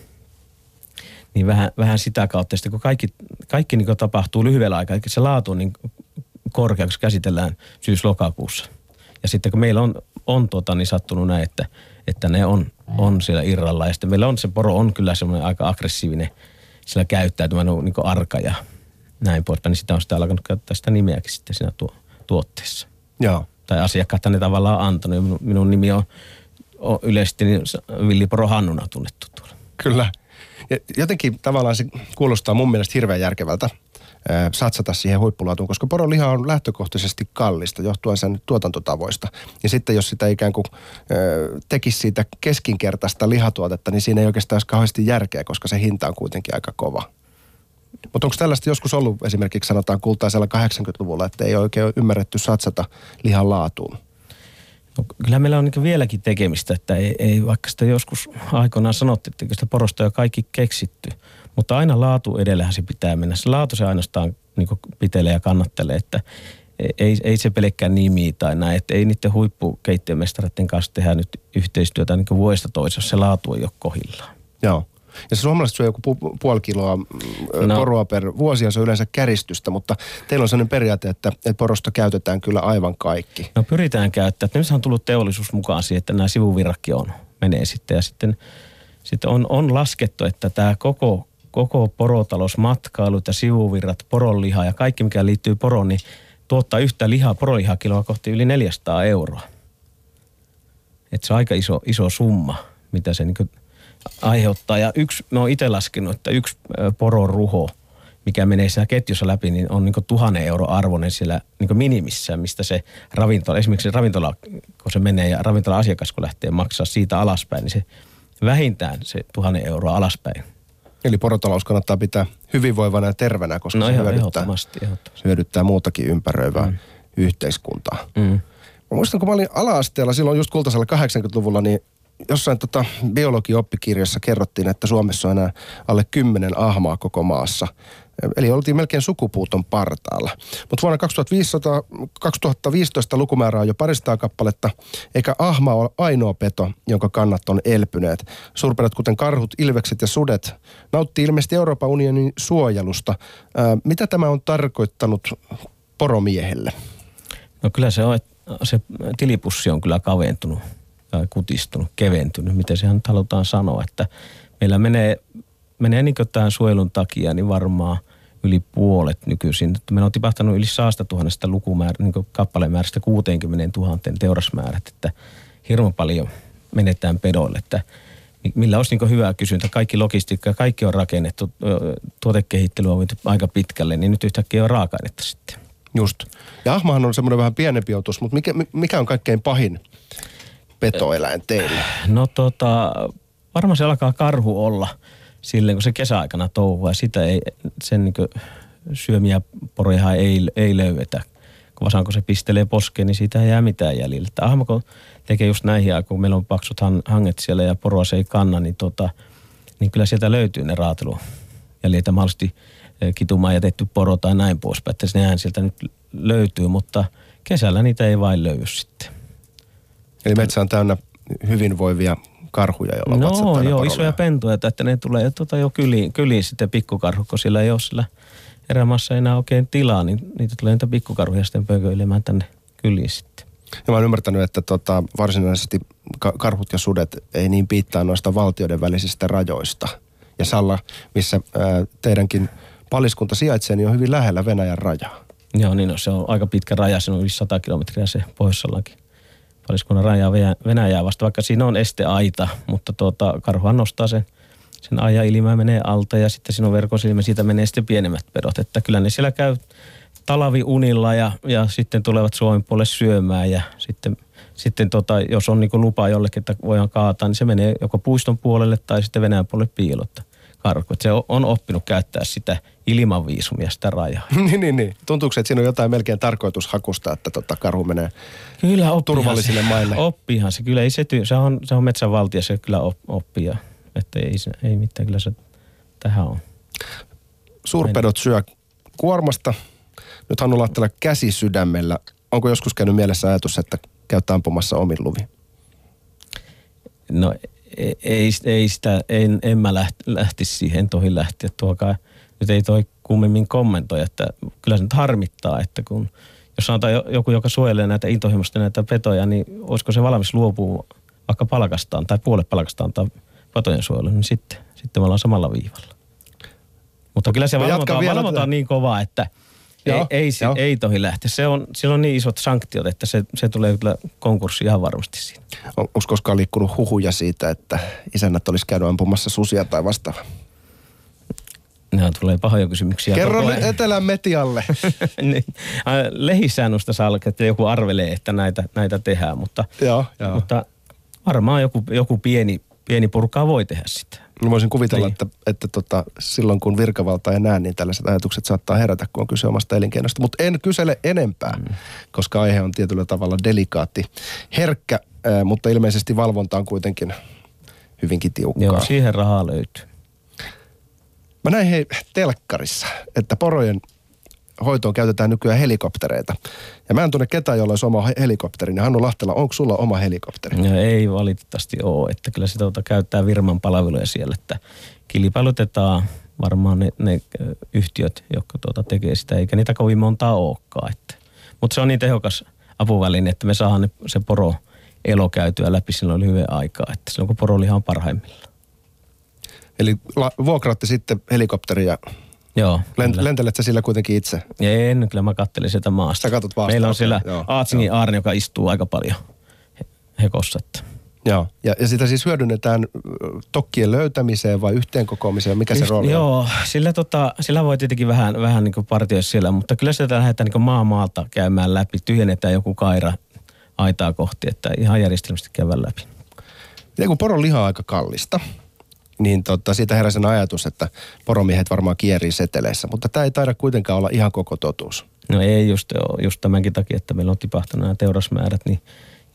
Niin vähän sitä kautta, sitten kun kaikki niin tapahtuu lyhyellä aikaa, eli se laatu on niin korkea, kun käsitellään syys-lokakuussa. Ja sitten kun meillä on niin sattunut näin, että ne on siellä irralla. Ja sitten meillä on se poro on kyllä semmoinen aika aggressiivinen, sillä käyttäytymään on niin arka ja näin poispäin. Niin sitä on sitä alkanut käyttää sitä nimeäkin sitten siinä tuotteessa. Joo. Tai asiakkaat ne tavallaan antanut. Minun nimi on yleisesti niin Villiporo Hannuna tunnettu tuolla. Kyllä. Ja jotenkin tavallaan se kuulostaa mun mielestä hirveän järkevältä satsata siihen huippulaatuun, koska poronliha on lähtökohtaisesti kallista johtuen sen tuotantotavoista. Ja sitten jos sitä ikään kuin tekisi siitä keskinkertaista lihatuotetta, niin siinä ei oikeastaan olisi kauheasti järkeä, koska se hinta on kuitenkin aika kova. Mutta onko tällaista joskus ollut esimerkiksi sanotaan kultaisella 80-luvulla, että ei oikein ymmärretty satsata lihan laatuun? No, kyllä meillä on niin vieläkin tekemistä, että ei vaikka sitä joskus aikoinaan sanottiin, että sitä porosta on jo kaikki keksitty. Mutta aina laatu edellähän se pitää mennä. Se laatu se ainoastaan niin pitelee ja kannattelee, että ei se pelkkään nimi tai näin. Että ei niiden huippukeittiömestareiden kanssa tehdä nyt yhteistyötä niin vuodesta toisessa, jos se laatu ei ole kohdillaan. Joo. Ja se suomalaiset syö joku puoli kiloa poroa per vuosi ja se on yleensä käristystä, mutta teillä on sellainen periaate, että porosta käytetään kyllä aivan kaikki. No pyritään käyttämään. Nyt on tullut teollisuus mukaan siihen, että nämä sivuvirratkin menee sitten ja sitten on laskettu, että tämä koko porotalousmatkailut ja sivuvirrat, poronliha ja kaikki mikä liittyy poroon, niin tuottaa yhtä poronlihakiloa kohti yli 400 €. Että se on aika iso summa, mitä se niin aiheuttaa. Ja mä oon itse laskenut, että yksi pororuho, mikä menee siellä ketjussa läpi, niin on niin 1 000 € arvoinen siellä niin minimissään, mistä se ravintola, esimerkiksi ravintola, kun se menee ja ravintola-asiakas kun lähtee maksaa siitä alaspäin, niin se vähintään se 1 000 € alaspäin. Eli porotalous kannattaa pitää hyvinvoivana ja terveenä, koska se hyödyttää muutakin ympäröivää yhteiskuntaa. Mä muistan, kun mä olin ala-asteella silloin just kultaisella 80-luvulla, niin jossain biologia-oppikirjassa kerrottiin, että Suomessa on enää alle 10 ahmaa koko maassa. Eli oltiin melkein sukupuuton partaalla. Mutta vuonna 2015 lukumäärä on jo 200 kappaletta, eikä ahma ole ainoa peto, jonka kannat on elpyneet. Suurpedot, kuten karhut, ilvekset ja sudet, nauttii ilmeisesti Euroopan unionin suojelusta. Mitä tämä on tarkoittanut poromiehelle? No kyllä se tilipussi on kyllä kaventunut tai kutistunut, keventynyt, miten sehän halutaan sanoa, että meillä menee niin tämän suojelun takia niin varmaan yli puolet nykyisin. Meillä on tipahtanut yli 100 000 lukumäärä, niin kappalemäärästä 60 000 teurasmäärät, että hirveän paljon menetään pedoille, että millä olisi niin hyvää kysyntä. Kaikki logistiikka, kaikki on rakennettu, tuotekehittely on aika pitkälle, niin nyt yhtäkkiä on raaka-ainetta sitten. Just. Ja ahmahan on semmoinen vähän pienempi otus, mutta mikä on kaikkein pahin petoeläin teille? No varmaan se alkaa karhu olla silleen, kun se kesäaikana touhuu ja sitä sen niin syömiä poroja ei löydetä. Kun vasanko se pistelee poskeen, niin siitä ei jää mitään jäljellä. Ahma kun tekee just näihin aikaan, kun meillä on paksut hanget siellä ja poroa se ei kanna, niin kyllä sieltä löytyy ne raatelujäljet ja mahdollisesti kitumaan jätetty poro tai näin poispäin. Että nehän sieltä nyt löytyy, mutta kesällä niitä ei vain löydy sitten. Eli metsä on täynnä hyvinvoivia karhuja, joilla on vatsat täynnä poroja. Isoja pentuja, että ne tulee jo kyliin sitten pikkukarhu, kun sillä ei ole sillä erämaassa enää oikein tilaa, niin niitä tulee niitä pikkukarhuja sitten pököilemään tänne kyliin sitten. Ja mä oon ymmärtänyt, että varsinaisesti karhut ja sudet ei niin piittaa noista valtioiden välisistä rajoista. Ja Salla, missä teidänkin paliskunta sijaitsee, niin on hyvin lähellä Venäjän rajaa. Joo, niin se on aika pitkä raja, se on yli 100 kilometriä se Pohjois-Sallakin. Paliskunnan rajaa Venäjää vasta, vaikka siinä on esteaita, mutta karhuhan nostaa sen sen ajan menee alta ja sitten siinä on verkosilmä, siitä menee sitten pienemmät pedot. Että kyllä ne siellä käy talaviunilla ja sitten tulevat Suomen puolelle syömään ja sitten jos on niinku lupa jollekin, että voidaan kaataa, niin se menee joko puiston puolelle tai sitten Venäjän puolelle piilottaa karku. Että se on oppinut käyttää sitä ilmanviisumia, sitä rajaa. niin. Tuntuuko, että siinä on jotain melkein tarkoitushakusta, että karhu menee kyllä turvallisille maille? Oppihan se. Kyllä se on metsänvaltia, se kyllä oppii. Että ei mitään, kyllä se tähän on. Suurpedot syö kuormasta. Nyt Hannu Lahtela käsi sydämellä. Onko joskus käynyt mielessä ajatus, että käyttää ampumassa omin luvin? No ei sitä, en mä lähtisi siihen, tohi lähteä tuokaan. Nyt ei toi kummemmin kommentoi, että kyllä se nyt harmittaa, että kun jos sanotaan joku, joka suojelee näitä intohimoista näitä petoja, niin olisiko se valmis luopua vaikka palkastaan tai puolet palkastaan tai patojen suojeluun, niin sitten me ollaan samalla viivalla. Mutta kyllä se valvonta on niin kovaa, että ei tohi lähteä. Sillä on niin isot sanktiot, että se tulee kyllä konkurssi ihan varmasti siitä. Onko koskaan liikkunut huhuja siitä, että isännät olisi käynyt ampumassa susia tai vastaavaa? Nämä tulee pahoja kysymyksiä. Kerro Etelän medialle. Niin. Lehisäännöstä saa olla, että joku arvelee, että näitä tehdään, mutta varmaan joku pieni purkaa voi tehdä sitä. Mä voisin kuvitella, niin. että silloin kun virkavalta ei näe, niin tällaiset ajatukset saattaa herätä, kun on kyse omasta elinkeinosta. Mutta en kysele enempää, koska aihe on tietyllä tavalla delikaatti. Herkkä, mutta ilmeisesti valvonta on kuitenkin hyvinkin tiukkaa. Joo, siihen rahaa löytyy. Mä näin telkkarissa, että porojen hoitoon käytetään nykyään helikoptereita. Ja mä en tunne ketään, jolla olisi oma helikopteri. Ja Hannu Lahtela, onko sulla oma helikopteri? No, ei valitettavasti ole. Että kyllä sitä käyttää Virman palveluja siellä, että kilpailutetaan varmaan ne yhtiöt, jotka tekee sitä, eikä niitä kovin montaa olekaan. Mutta se on niin tehokas apuväline, että me saadaan se poro elo käytyä läpi silloin lyhyen aikaa, että silloin kun poroliha on parhaimmillaan. Eli vuokraatte sitten helikopteria. Joo. Lentelet sä sillä kuitenkin itse? En, kyllä mä kattelin sieltä maasta. Sä katot vasta. Meillä on siellä Aatsingin Aarni, joka istuu aika paljon hekossa. Joo, ja sitä siis hyödynnetään tokkien löytämiseen vai yhteenkokoamiseen? Mikä se rooli on? Joo, sillä voi tietenkin vähän niin kuin partioida siellä, mutta kyllä sitä lähdetään niin kuin maalta käymään läpi. Tyhjennetään joku kaira aitaa kohti, että ihan järjestelmästi käydään läpi. Ja kun poron liha on aika kallista, niin siitä heräsi ajatus, että poromiehet varmaan kierii seteleissä, mutta tämä ei taida kuitenkaan olla ihan koko totuus. No ei just tämänkin takia, että meillä on tipahtanut nämä teurasmäärät, niin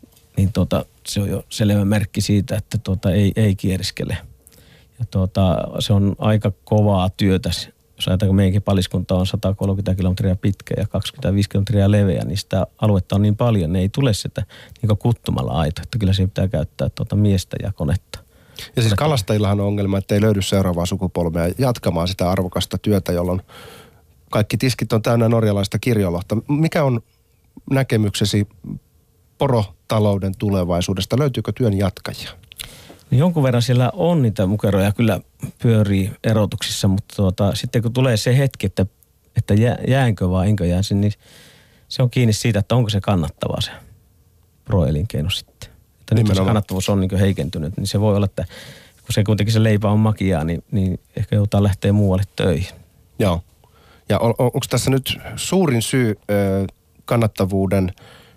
se on jo selvä merkki siitä, että ei kieriskele. Ja se on aika kovaa työtä. Jos ajatellaan, kun meidänkin paliskunta on 130 kilometriä pitkä ja 25 kilometriä leveä, niin sitä aluetta on niin paljon, ne ei tule sitä niin kuttumalla aito, että kyllä siinä pitää käyttää miestä ja konetta. Ja siis kalastajillahan on ongelma, että ei löydy seuraavaa sukupolvea jatkamaan sitä arvokasta työtä, jolloin kaikki tiskit on täynnä norjalaista kirjolohta. Mikä on näkemyksesi porotalouden tulevaisuudesta? Löytyykö työn jatkajia? No jonkun verran siellä on niitä mukeroja, kyllä pyörii erotuksissa, mutta sitten kun tulee se hetki, että jäänkö vai enkö jää, niin se on kiinni siitä, että onko se kannattavaa se pro-elinkeino sitten. Että nyt se kannattavuus on niin heikentynyt, niin se voi olla, että kun se kuitenkin se leipä on makiaa, niin ehkä joutaa lähteä muualle töihin. Joo. Ja onko tässä nyt suurin syy kannattavuuden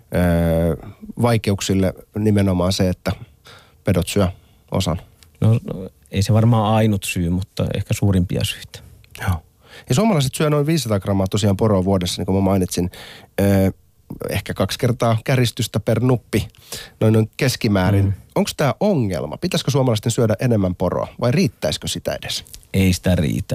vaikeuksille nimenomaan se, että pedot syö osan? No ei se varmaan ainut syy, mutta ehkä suurimpia syitä. Joo. Ja suomalaiset syö noin 500 grammaa tosiaan poroa vuodessa, niin kuin mä mainitsin. Ehkä 2 kertaa käristystä per nuppi, noin keskimäärin. Onko tämä ongelma? Pitäisikö suomalaisten syödä enemmän poroa vai riittäisikö sitä edes? Ei sitä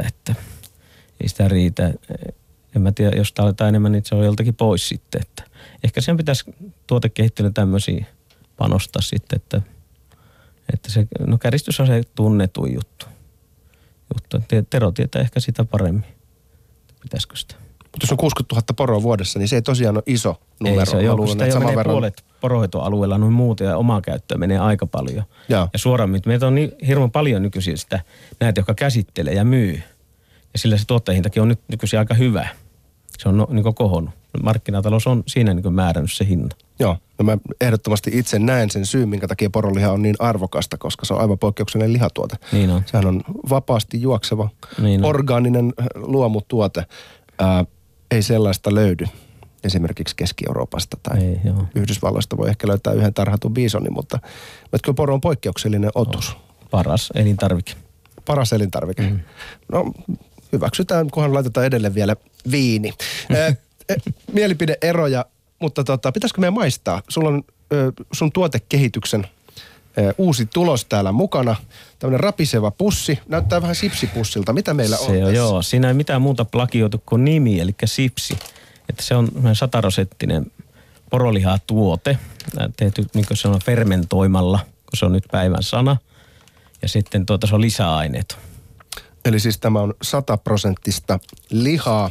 riitä. En mä tiedä, jos aletaan enemmän, niin se on joltakin pois sitten. Että ehkä sen pitäisi tuotekehittelyä tämmöisiä panostaa sitten, että se, käristys on se tunnetuin juttu. Tero tietää ehkä sitä paremmin. Pitäisikö sitä? Mutta jos on 60 000 poroa vuodessa, niin se ei tosiaan ole iso numero. Ei se ole, kun sitä jo menee puolet poronhoitoalueella noin muuta ja omaa käyttöön menee aika paljon. Ja suoraan, meitä on niin hirveän paljon nykyisin näitä, jotka käsittelee ja myy. Ja sillä se tuottajahintakin on nyt nykyisin aika hyvä. Se on niin kohonnut. Markkinatalous on siinä niin määrännyt se hinta. Joo, no mä ehdottomasti itse näen sen syyn, minkä takia poronliha on niin arvokasta, koska se on aivan poikkeuksellinen lihatuote. Niin on. Sehän on vapaasti juokseva, Niin on. orgaaninen luomutuote. Ei sellaista löydy esimerkiksi Keski-Euroopasta tai Ei, joo. Yhdysvalloista voi ehkä löytää yhden tarhatun biisonin, mutta kyllä poro on poikkeuksellinen otus. Paras elintarvike. Paras elintarvike. No hyväksytään, kunhan laitetaan edelleen vielä viini. Mielipideeroja, mutta pitäisikö meidän maistaa? Sulla on sun tuotekehityksen uusi tulos täällä mukana. Tämmöinen rapiseva pussi. Näyttää vähän sipsipussilta. Mitä meillä on tässä? Joo, siinä ei mitään muuta plagioitu kuin nimi, eli sipsi. Että se on 100-prosenttinen porolihatuote, tehty niin kuin se on fermentoimalla, kun se on nyt päivän sana. Ja sitten se on lisäaineet. Eli siis tämä on 100% lihaa.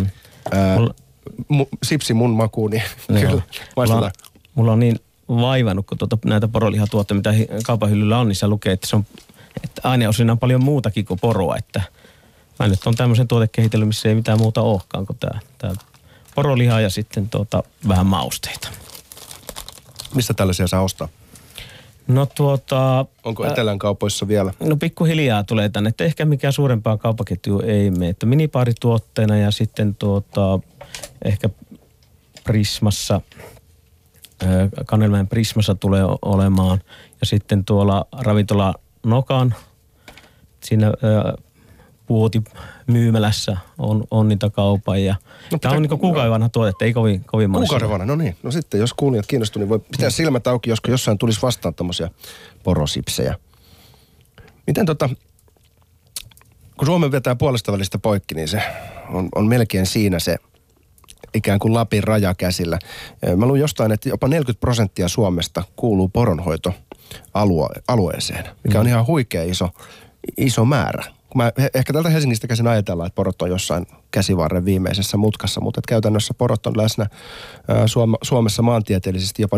Sipsi mun makuuni. Kyllä, maistetaan. Mulla on niin vaivannut, kun näitä porolihatuotteita, mitä kaupan hyllyllä on, niin se lukee, että aineosina on paljon muutakin kuin poroa. Että mä nyt on tämmöisen tuotekehitellyt, missä ei mitään muuta olekaan kuin tää poroliha ja sitten vähän mausteita. Mistä tällaisia saa ostaa? No onko etelän kaupoissa vielä? No pikkuhiljaa tulee tänne, että ehkä mikään suurempaa kauppaketjua ei mene. Että minipaarituotteena ja sitten ehkä Prismassa, Kannelmäen Prismassa tulee olemaan. Ja sitten tuolla ravintola Nokan, siinä puotimyymälässä on niitä kaupan. Ja tämä on niin kuukauden vanha tuote, ei kovin monessa. Kuukauden vanha, no niin. No sitten, jos kuulijat kiinnostuu, niin voi pitää silmät auki, josko jossain tulisi vastaan tommosia porosipsejä. Miten kun Suomen vetää puolesta välistä poikki, niin se on melkein siinä se ikään kuin Lapin raja käsillä. Mä luin jostain, että jopa 40% Suomesta kuuluu poronhoitoalueeseen, mikä on ihan huikea iso määrä. Ehkä tältä Helsingistä käsin ajatellaan, että porot on jossain käsivarren viimeisessä mutkassa, mutta käytännössä porot on läsnä Suomessa maantieteellisesti jopa 40%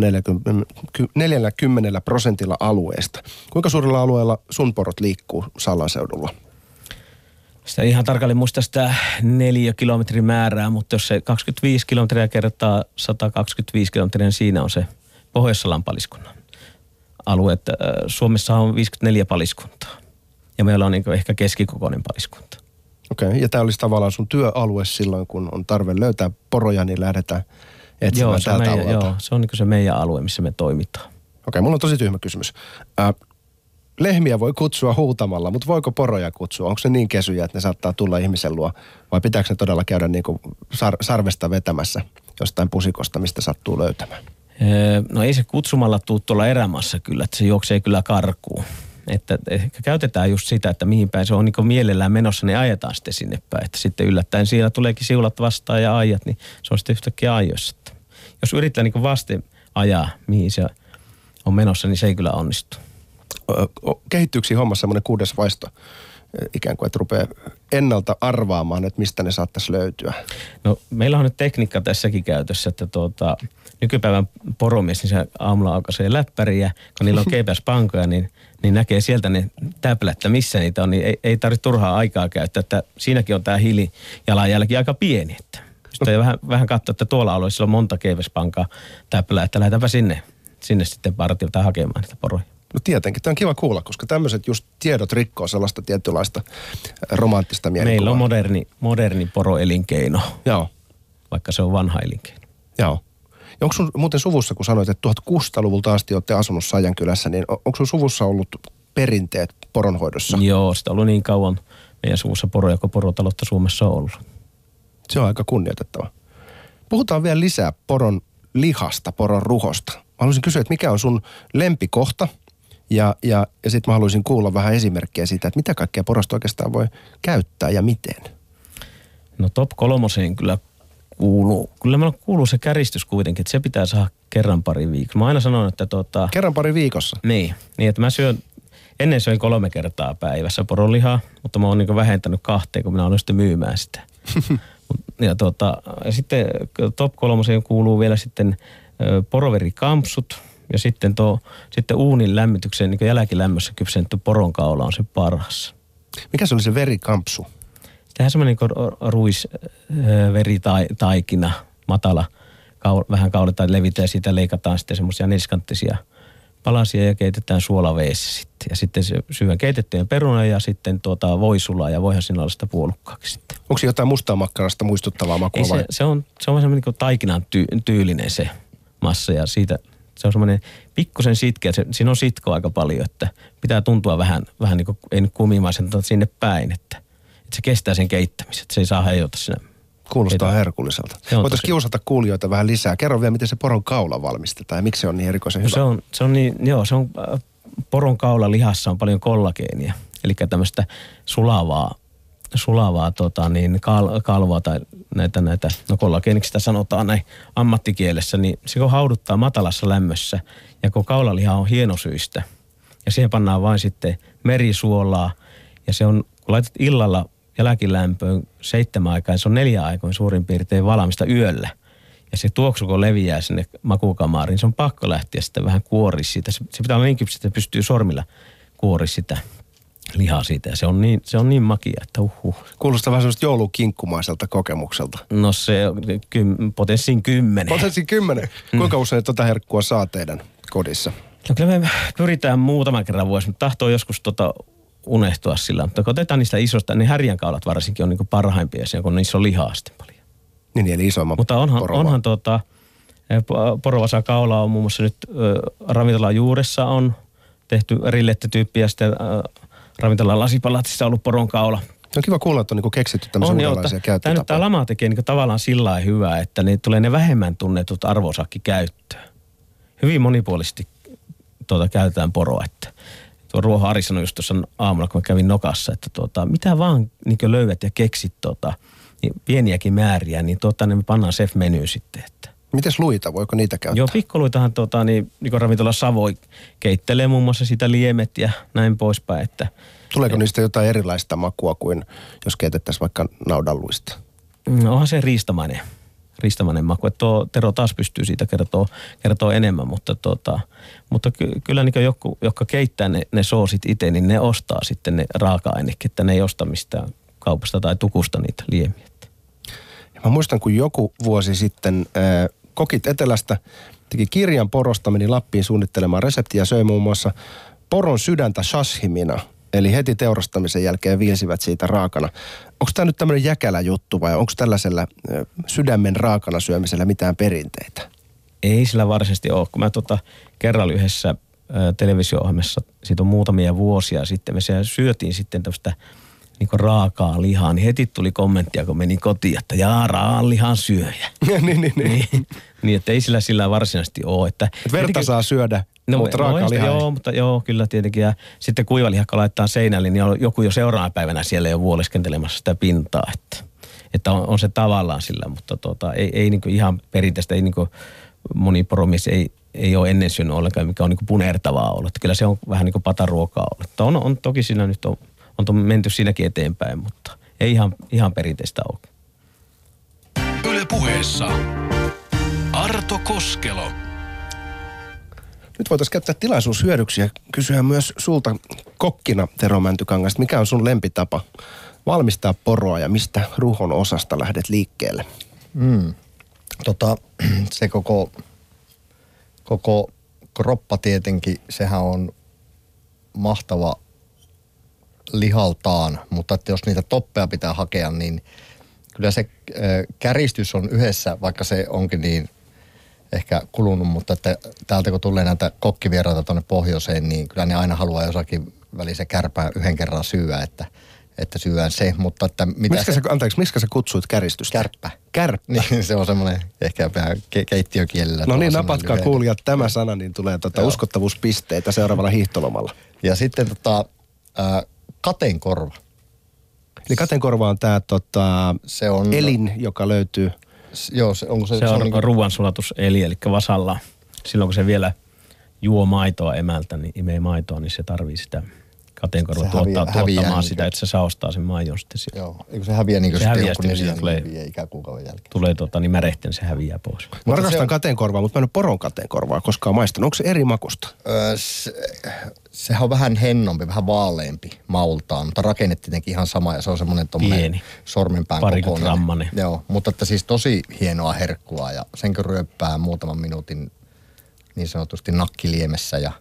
alueesta. Kuinka suurella alueella sun porot liikkuu Sallan seudulla? Sitä ihan tarkalleen muista sitä 4 kilometrin määrää, mutta jos se 25 kilometriä kertaa 125 kilometriä, niin siinä on se Pohjois-Sallan paliskunnan alue. Suomessa on 54 paliskuntaa. Ja meillä on niin ehkä keskikokoinen paliskunta. Okei, ja tämä olisi tavallaan sun työalue silloin, kun on tarve löytää poroja, niin lähdetään etsimään tältä alueelta. Joo, se on niin se meidän alue, missä me toimitaan. Okei, mulla on tosi tyhmä kysymys. Lehmiä voi kutsua huutamalla, mutta voiko poroja kutsua? Onko se niin kesyjä, että ne saattaa tulla ihmisen luo? Vai pitääkö ne todella käydä niin kuin sarvesta vetämässä jostain pusikosta, mistä sattuu löytämään? No ei se kutsumalla tule tuolla erämaassa kyllä, että se juoksee kyllä karkuun. Että ehkä käytetään just sitä, että mihin päin se on niin mielellään menossa, niin ajetaan sitten sinne päin. Että sitten yllättäen siellä tuleekin siulat vastaan ja ajat, niin se on sitten yhtäkkiä ajoissa. Jos yrittää niin vasten ajaa, mihin se on menossa, niin se ei kyllä onnistu. Kehittyykö hommassa semmoinen 6. vaisto? Ikään kuin, että rupeaa ennalta arvaamaan, että mistä ne saattaisi löytyä. No meillä on nyt tekniikka tässäkin käytössä, että nykypäivän poromies, niin se aamulla aukaisee läppäriä, kun niillä on GPS-pankoja, niin näkee sieltä ne täplättä, missä niitä on, niin ei tarvitse turhaa aikaa käyttää, että siinäkin on tämä hiilijalanjälki aika pieni. Että sitten vähän katsoa, että tuolla alueella on monta GPS-pankaa täplää, että lähdetäänpä sinne sitten partiolta hakemaan niitä poroja. No tietenkin, tämä on kiva kuulla, koska tämmöiset just tiedot rikkoo sellaista tietynlaista romanttista mielikuvaa. Meillä on moderni poroelinkeino, joo, vaikka se on vanha elinkeino. Joo. Ja onko sun muuten suvussa, kun sanoit, että 1600-luvulta asti olette asunut Sajankylässä, niin onko sun suvussa ollut perinteet poronhoidossa? Joo, sitä on ollut niin kauan meidän suvussa poroja, kun porotaloutta Suomessa on ollut. Se on aika kunnioitettava. Puhutaan vielä lisää poron lihasta, poron ruhosta. Mä haluaisin kysyä, että mikä on sun lempikohta? Ja sitten mä haluaisin kuulla vähän esimerkkejä siitä, että mitä kaikkea porosta oikeastaan voi käyttää ja miten. No top 3 kyllä kuuluu. Kyllä meillä kuuluu se käristys kuitenkin, että se pitää saada kerran pari viikossa. Mä aina sanon, että kerran pari viikossa? Niin, että mä ennen söin 3 kertaa päivässä poronlihaa, mutta mä oon niin vähentänyt 2, kun minä olen sitten myymään sitä. Ja sitten top 3 kuuluu vielä sitten poroverikampsut. Ja sitten uunin lämmityksen niin jälkilämmössä kypsennetty poronkaula on se paras. Mikä se oli se verikampsu? tehdään semmoinen niin ruisveritaikina, matala, vähän kauletaan, levitään ja siitä leikataan sitten semmoisia neliskanttisia palasia ja keitetään suolaveessä sitten. Ja sitten syödään keitettyjen peruna ja sitten voisulaa ja voihan siinä olla sitä puolukkaakin sitten. Onko se jotain mustaa makkarasta muistuttavaa makua vai? Se on semmoinen niin kuin taikinan tyylinen se massa ja siitä se on semmoinen pikkusen sitkeä. Siinä on sitkoa aika paljon, että pitää tuntua vähän niin kuin, ei nyt kumimaisen sinne päin, että se kestää sen keittämisen, että se ei saa hajota siinä. Kuulostaa herkulliselta. Voitaisiin kiusata kuulijoita vähän lisää. Kerro vielä, miten se poron kaula valmistetaan ja miksi se on niin erikoisen hyvä? Se on poron kaula lihassa on paljon kollageenia, eli tämmöistä sulavaa kalvoa tai näitä, no kollageeniksi sitä sanotaan näin ammattikielessä, niin se kun hauduttaa matalassa lämmössä ja kun kaulaliha on hienosyistä ja siihen pannaan vain sitten merisuolaa ja se on, kun laitat illalla jälkilämpöön 7 aikaan, se on 4 aikoin suurin piirtein valmista yöllä. Ja se tuoksu, kun leviää sinne makukamariin, niin se on pakko lähteä sitten vähän kuori siitä. Se pitää olla niin kypsä, että pystyy sormilla kuori sitä lihaa siitä. Ja se on niin makia, että Kuulostaa vähän semmoista joulukinkkumaiselta kokemukselta. No se potenssiin 10. Potenssiin 10. Kuinka usein herkkua saa teidän kodissa? No kyllä me pyritään muutaman kerran vuosi, mutta tahtoo joskus unehtua sillä. Mutta kun otetaan niistä isosta, niin härjänkaulat varsinkin on niin parhaimpia, kun niissä on lihaa sitten paljon. Niin, eli isomman mutta onhan porovasakaula on muun muassa nyt ravintolan juuressa on tehty rillettetyyppiä ja sitten ravintolan lasipalaatissa on ollut poron kaula. On kiva kuulla, että on niin keksitty tämmöisiä uudenlaisia käyttötapoja. Tämä lama tekee niin tavallaan sillä lailla hyvää, että tulee ne vähemmän tunnetut arvosakki käyttöön. Hyvin monipuolisesti käytetään poroa. Että Ruoho Ari sanoi just tuossa aamulla, kun mä kävin Nokassa, että mitä vaan niin löydät ja keksit niin pieniäkin määriä, niin ne me pannaan chef-menyyn sitten. Että. Mites luita, voiko niitä käyttää? Joo, pikkoluitahan niin ravintola Savoi keittelee muun muassa sitä liemet ja näin poispäin. Että. Tuleeko niistä jotain erilaista makua kuin jos keitettäisiin vaikka naudanluista? No, onhan se riistamainen maku. Että Tero taas pystyy siitä kertoo enemmän, mutta kyllä niin jotka keittää ne soosit itse, niin ne ostaa sitten ne raaka-ainekin, että ne ei osta mistään kaupasta tai tukusta niitä liemiä. Ja mä muistan, kun joku vuosi sitten kokit Etelästä teki kirjan porosta, meni Lappiin suunnittelemaan reseptiä ja söi muun muassa poron sydäntä shashimina. Eli heti teurastamisen jälkeen viilsivät siitä raakana. Onko tämä nyt tämmöinen jäkälä juttu vai onko tällaisella sydämen raakana syömisellä mitään perinteitä? Ei sillä varsinaisesti ole. Kun mä kerran yhdessä televisio-ohjelmassa, siitä on muutamia vuosia sitten, me siellä syötiin sitten tämmöistä niin raakaa lihaa, niin heti tuli kommenttia, kun meni kotiin, että raan lihan syöjä. Niin, että ei sillä varsinaisesti ole. Että verta saa syödä, mutta raakaa lihaa Joo, kyllä tietenkin. Ja sitten kuivalihakka laittaa seinälle, niin on joku jo seuraavana päivänä siellä jo vuoleskentelemassa sitä pintaa. Että on se tavallaan sillä, mutta ei niin ihan perinteistä, ei niin moni poromies ei ole ennen syönyt ollenkaan, mikä on niin punertavaa ollut. Että kyllä se on vähän niin kuin pataruokaa ollut. On toki siinä nyt on menty siinäkin eteenpäin, mutta ei ihan perinteistä ole. Yle Puheessa Arto Koskelo. Nyt voitaisiin käyttää tilaisuus hyödyksi ja kysyä myös sulta kokkina, Tero Mäntykangasta. Mikä on sun lempitapa valmistaa poroa ja mistä ruhon osasta lähdet liikkeelle? Se koko kroppa tietenkin, sehän on mahtava lihaltaan, mutta että jos niitä toppeja pitää hakea, niin kyllä se käristys on yhdessä, vaikka se onkin niin ehkä kulunut, mutta että täältä kun tulee näitä kokkivieraita tuonne pohjoiseen, niin kyllä ne aina haluaa jossakin välissä kärpää yhden kerran syyä, että syödään se, mutta että mitä miksi sä kutsuit käristystä? Kärppä. Niin, se on semmoinen ehkä vähän keittiökielellä. No niin, napatkaa kuulijat tämä sana, niin tulee uskottavuuspisteitä seuraavalla hiihtolomalla. Ja sitten kateenkorva. Eli kateenkorva on tämä se on elin, joka löytyy. Joo, se on niin ruoansulatuseli, eli vasalla. Silloin kun se vielä juo maitoa emältä, niin imee maitoa, niin se tarvii sitä Kateenkorva tuottamaan sitä, että se saostaa sen maidon sitten siellä. Joo, eikö se häviää niin kuin se sitten häviää jonkun sitten, neljän ikäkuukauden jälkeen. Tulee märehten, se häviää pois. Mä rakastan kateenkorvaa, mutta mä en ole poron kateenkorvaa koskaan maistanut. Onko se eri makusta? Sehän on vähän hennompi, vähän vaaleampi maultaan, mutta rakenne tietenkin ihan sama ja se on semmoinen tommoinen sormenpään kokoinen. Grammanen. Joo, mutta että siis tosi hienoa herkkua ja sen kun ryöppää muutaman minuutin niin sanotusti nakkiliemessä ja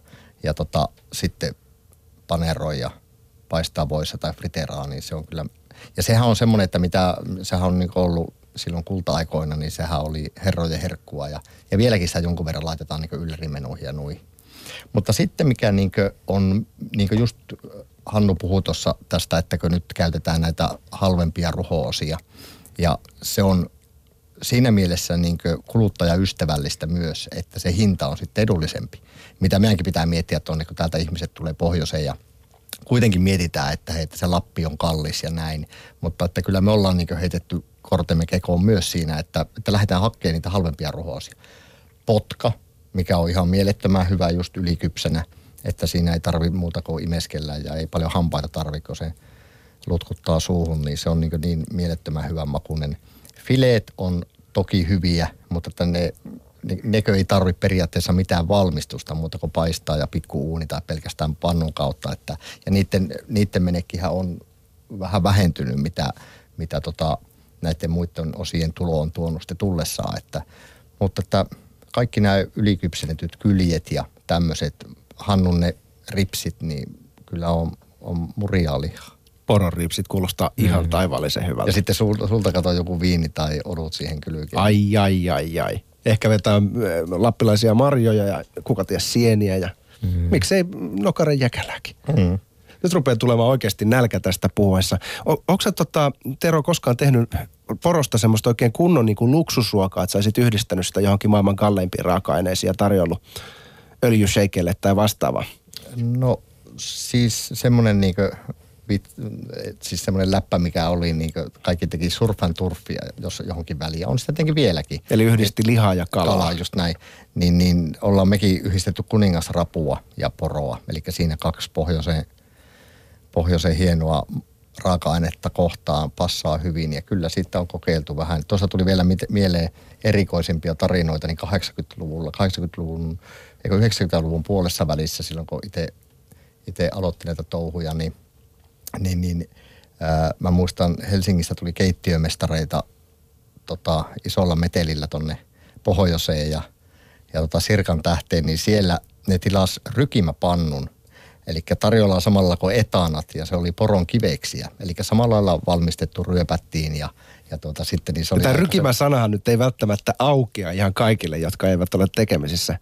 sitten paneroi ja paistaa voissa tai friteraa, niin se on kyllä. Ja sehän on semmoinen, että sehän on niin ollut silloin kulta-aikoina, niin sehän oli herrojen herkkua ja vieläkin sitä jonkun verran laitetaan niin yllärimenuihin ja nuihin. Mutta sitten mikä niin on, niin just Hannu puhui tuossa tästä, että kun nyt käytetään näitä halvempia ruho-osia ja se on siinä mielessä niin kuluttajaystävällistä myös, että se hinta on sitten edullisempi. Mitä meidänkin pitää miettiä tuonne, kun täältä ihmiset tulee pohjoiseen ja kuitenkin mietitään, että se Lappi on kallis ja näin. Mutta että kyllä me ollaan niin heitetty kortemme kekoon myös siinä, että lähdetään hakemaan niitä halvempia ruho-osia. Potka, mikä on ihan mielettömän hyvä just ylikypsänä, että siinä ei tarvitse muuta kuin imeskellä ja ei paljon hampaita tarvitse, kun se lutkuttaa suuhun, niin se on niin mielettömän hyvän makuinen. Fileet on toki hyviä, mutta että nekö ei tarvitse periaatteessa mitään valmistusta muuta kuin paistaa ja pikku uuni tai pelkästään pannun kautta. Ja niiden menekkihän on vähän vähentynyt, mitä näiden muiden osien tulo on tuonut sitten tullessaan. Mutta että kaikki nämä ylikypsennetyt kyljet ja tämmöiset Hannun ne ripsit, niin kyllä on muriaa lihaa. Poron ripsit kuulostaa ihan taivaallisen hyvältä. Ja sitten sulta kato joku viini tai odut siihen kylkeen. Ai. Ehkä vetää lappilaisia marjoja ja kuka tiedä sieniä ja miksei nokaren jäkälääkin. Nyt rupeaa tulemaan oikeasti nälkä tästä puhuessa. Onko sä Tero koskaan tehnyt porosta semmoista oikein kunnon niin kuin luksusruokaa, että sä olisit yhdistänyt sitä johonkin maailman kalleimpiin raaka-aineisiin ja tarjollut öljysheikeille tai vastaavaa? No siis semmoinen semmoinen läppä, mikä oli kaikki teki surfan turfia jos johonkin väliin. On sitä tietenkin vieläkin. Eli yhdisti lihaa ja kalaa. Kalaa, just näin. Niin ollaan mekin yhdistetty kuningasrapua ja poroa. Eli siinä kaksi pohjoisen hienoa raaka-ainetta kohtaan passaa hyvin. Ja kyllä siitä on kokeiltu vähän. Tuossa tuli vielä mieleen erikoisimpia tarinoita niin 90-luvun puolessa välissä silloin, kun itse aloitti näitä touhuja, niin mä muistan Helsingistä tuli keittiömestareita isolla metelillä tonne pohjoiseen ja Sirkan tähteen, niin siellä ne tilas rykimäpannun. Eli tarjolla on samalla kuin etanat ja se oli poron kiveksiä. Eli samalla lailla valmistettu ryöpättiin ja sitten niin se oli... Tämä rykimä-sanahan nyt ei välttämättä aukea ihan kaikille, jotka eivät ole tekemisissä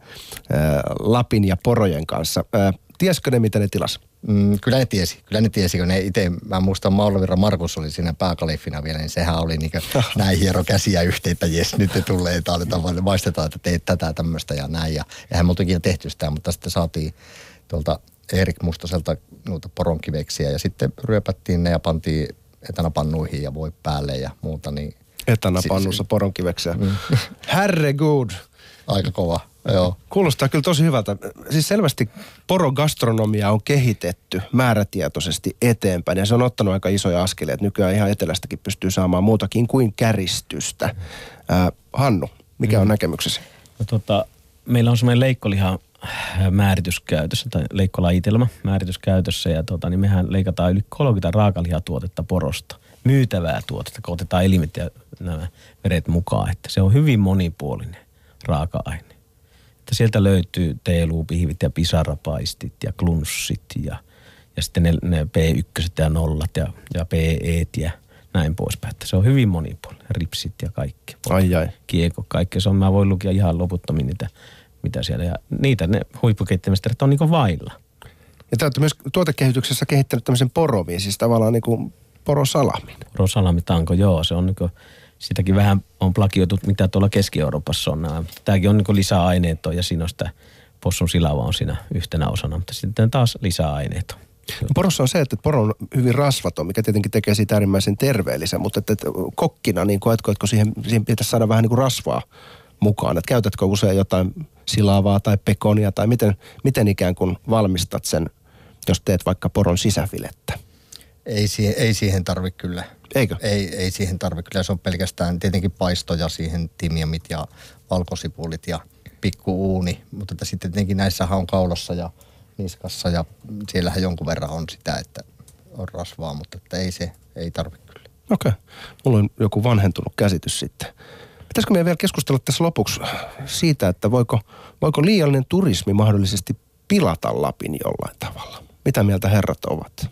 Lapin ja porojen kanssa. Tiesikö ne, mitä ne tilas? Kyllä ne tiesi, kun ne itse, mä muistan Maulavirran Markus oli siinä pääkalifina vielä, niin sehän oli näin hiero käsiä yhteen, että jes, nyt ne tulee, maistetaan, että teet tätä tämmöistä ja näin. Ja eihän multa ikinä tehty sitä, mutta sitten saatiin tuolta Erik Mustaselta noita poronkiveksiä ja sitten ryöpättiin ne ja pantiin etanapannuihin ja voi päälle ja muuta. Niin etanapannussa poronkiveksiä. Herregud. Aika kova. Joo. Kuulostaa kyllä tosi hyvältä. Siis selvästi porogastronomia on kehitetty määrätietoisesti eteenpäin ja se on ottanut aika isoja askeleita. Nykyään ihan etelästäkin pystyy saamaan muutakin kuin käristystä. Hannu, mikä on näkemyksesi? No, meillä on semmoinen leikkoliha määrityskäytössä tai leikkolajitelma määrityskäytössä ja niin mehän leikataan yli 30 raakalihatuotetta porosta. Myytävää tuotetta, kun otetaan elimet ja nämä veret mukaan. Että se on hyvin monipuolinen raaka-aine. Että sieltä löytyy teeluupihvit ja pisarapaistit ja klunssit ja sitten ne P1 ja nollat ja PEt ja näin poispäin. Että se on hyvin monipuolinen. Ripsit ja kaikki. Ai. Kiekko, kaikki. Se on, mä voin lukea ihan loputtomiin niitä, mitä siellä. Ja niitä ne huippukeittiömestarit on niinku vailla. Ja te olette myös tuotekehityksessä kehittänyt tämmöisen poromiin, siis tavallaan niinku porosalamin. Porosalamittanko, joo. Se on niinku, sitäkin vähän on plagioitu, mitä tuolla Keski-Euroopassa on nämä. Tämäkin on niinku lisäaineet ja siinä on sitä possun silava on siinä yhtenä osana, mutta sitten taas lisäaineet. Porossa on se, että poro on hyvin rasvaton, mikä tietenkin tekee siitä äärimmäisen terveellisen, mutta että kokkina, niin koetko siihen pitäisi saada vähän niin kuin rasvaa mukaan? Että käytätkö usein jotain silavaa tai pekonia tai miten ikään kuin valmistat sen jos teet vaikka poron sisäfilettä? Ei siihen tarvi kyllä. Eikö? Ei siihen tarvi kyllä. Se on pelkästään tietenkin paistoja siihen, timjamit ja valkosipulit ja pikku uuni. Mutta että sitten tietenkin näissähän on kaulassa ja niskassa ja siellähän jonkun verran on sitä, että on rasvaa, mutta että ei tarvi kyllä. Okei. Mulla on joku vanhentunut käsitys sitten. Pitäisikö meidän vielä keskustella tässä lopuksi siitä, että voiko liiallinen turismi mahdollisesti pilata Lapin jollain tavalla? Mitä mieltä herrat ovat?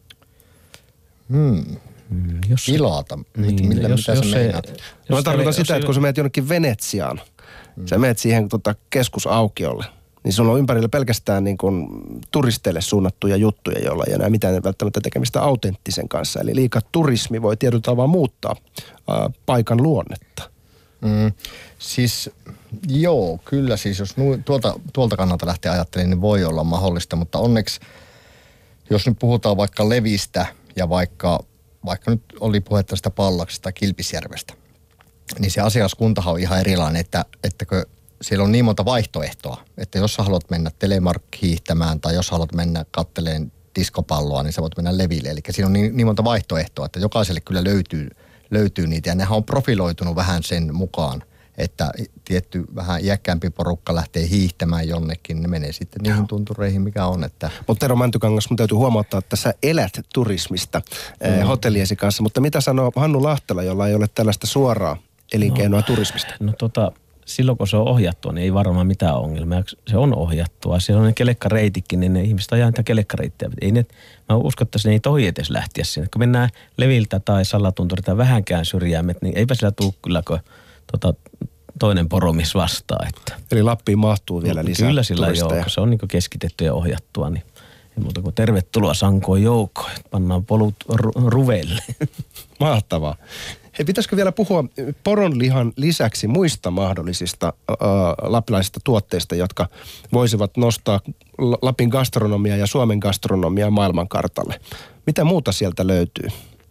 Pilata? Mitä sä meinaat? No mä tarkoitan sitä, että kun sä menet jonnekin Venetsiaan, sä menet siihen keskusaukiolle, niin sulla on ympärillä pelkästään niin kuin turisteille suunnattuja juttuja, joilla ei enää mitään välttämättä tekemistä autenttisen kanssa. Eli liika turismi voi tietyllä tavalla muuttaa paikan luonnetta. Siis joo, kyllä siis jos tuolta kannalta lähtee ajattelemaan, niin voi olla mahdollista, mutta onneksi jos nyt puhutaan vaikka Levistä ja vaikka nyt oli puhetta sitä Pallaksesta tai Kilpisjärvestä, niin se asiakaskuntahan on ihan erilainen, että siellä on niin monta vaihtoehtoa, että jos sä haluat mennä telemark-hiihtämään tai jos haluat mennä katteleen diskopalloa, niin sä voit mennä Leville. Eli siinä on niin monta vaihtoehtoa, että jokaiselle kyllä löytyy niitä ja nehän on profiloitunut vähän sen mukaan, että tietty vähän iäkkäämpi porukka lähtee hiihtämään jonnekin, ne menee sitten niihin tuntureihin, mikä on. Mutta Tero Mäntykangas, mun täytyy huomauttaa, että sä elät turismista hotelliesi kanssa, mutta mitä sanoo Hannu Lahtela, jolla ei ole tällaista suoraa elinkeinoa turismista? Silloin kun se on ohjattua, niin ei varmaan mitään ongelmia. Se on ohjattua. Siellä on ne kelekkareitikin, niin ne ihmiset ajaa niitä kelekkareittiä. Mä uskon, että se ei tohi edes lähteä sinne. Kun mennään Leviltä tai Sallatunturilta vähänkään syrjäämet, niin eipä sillä tule kyllä, kun toinen poromis vastaa. Että. Eli Lappiin mahtuu vielä lisää kyllä sillä turisteja. joo, kun se on niin keskitetty ja ohjattua, niin ei muuta kuin tervetuloa sankoon joukkoon. Pannaan polut ruveille. Mahtavaa. Hei, pitäisikö vielä puhua poronlihan lisäksi muista mahdollisista lapilaisista tuotteista, jotka voisivat nostaa Lapin gastronomiaa ja Suomen gastronomiaa maailmankartalle? Mitä muuta sieltä löytyy?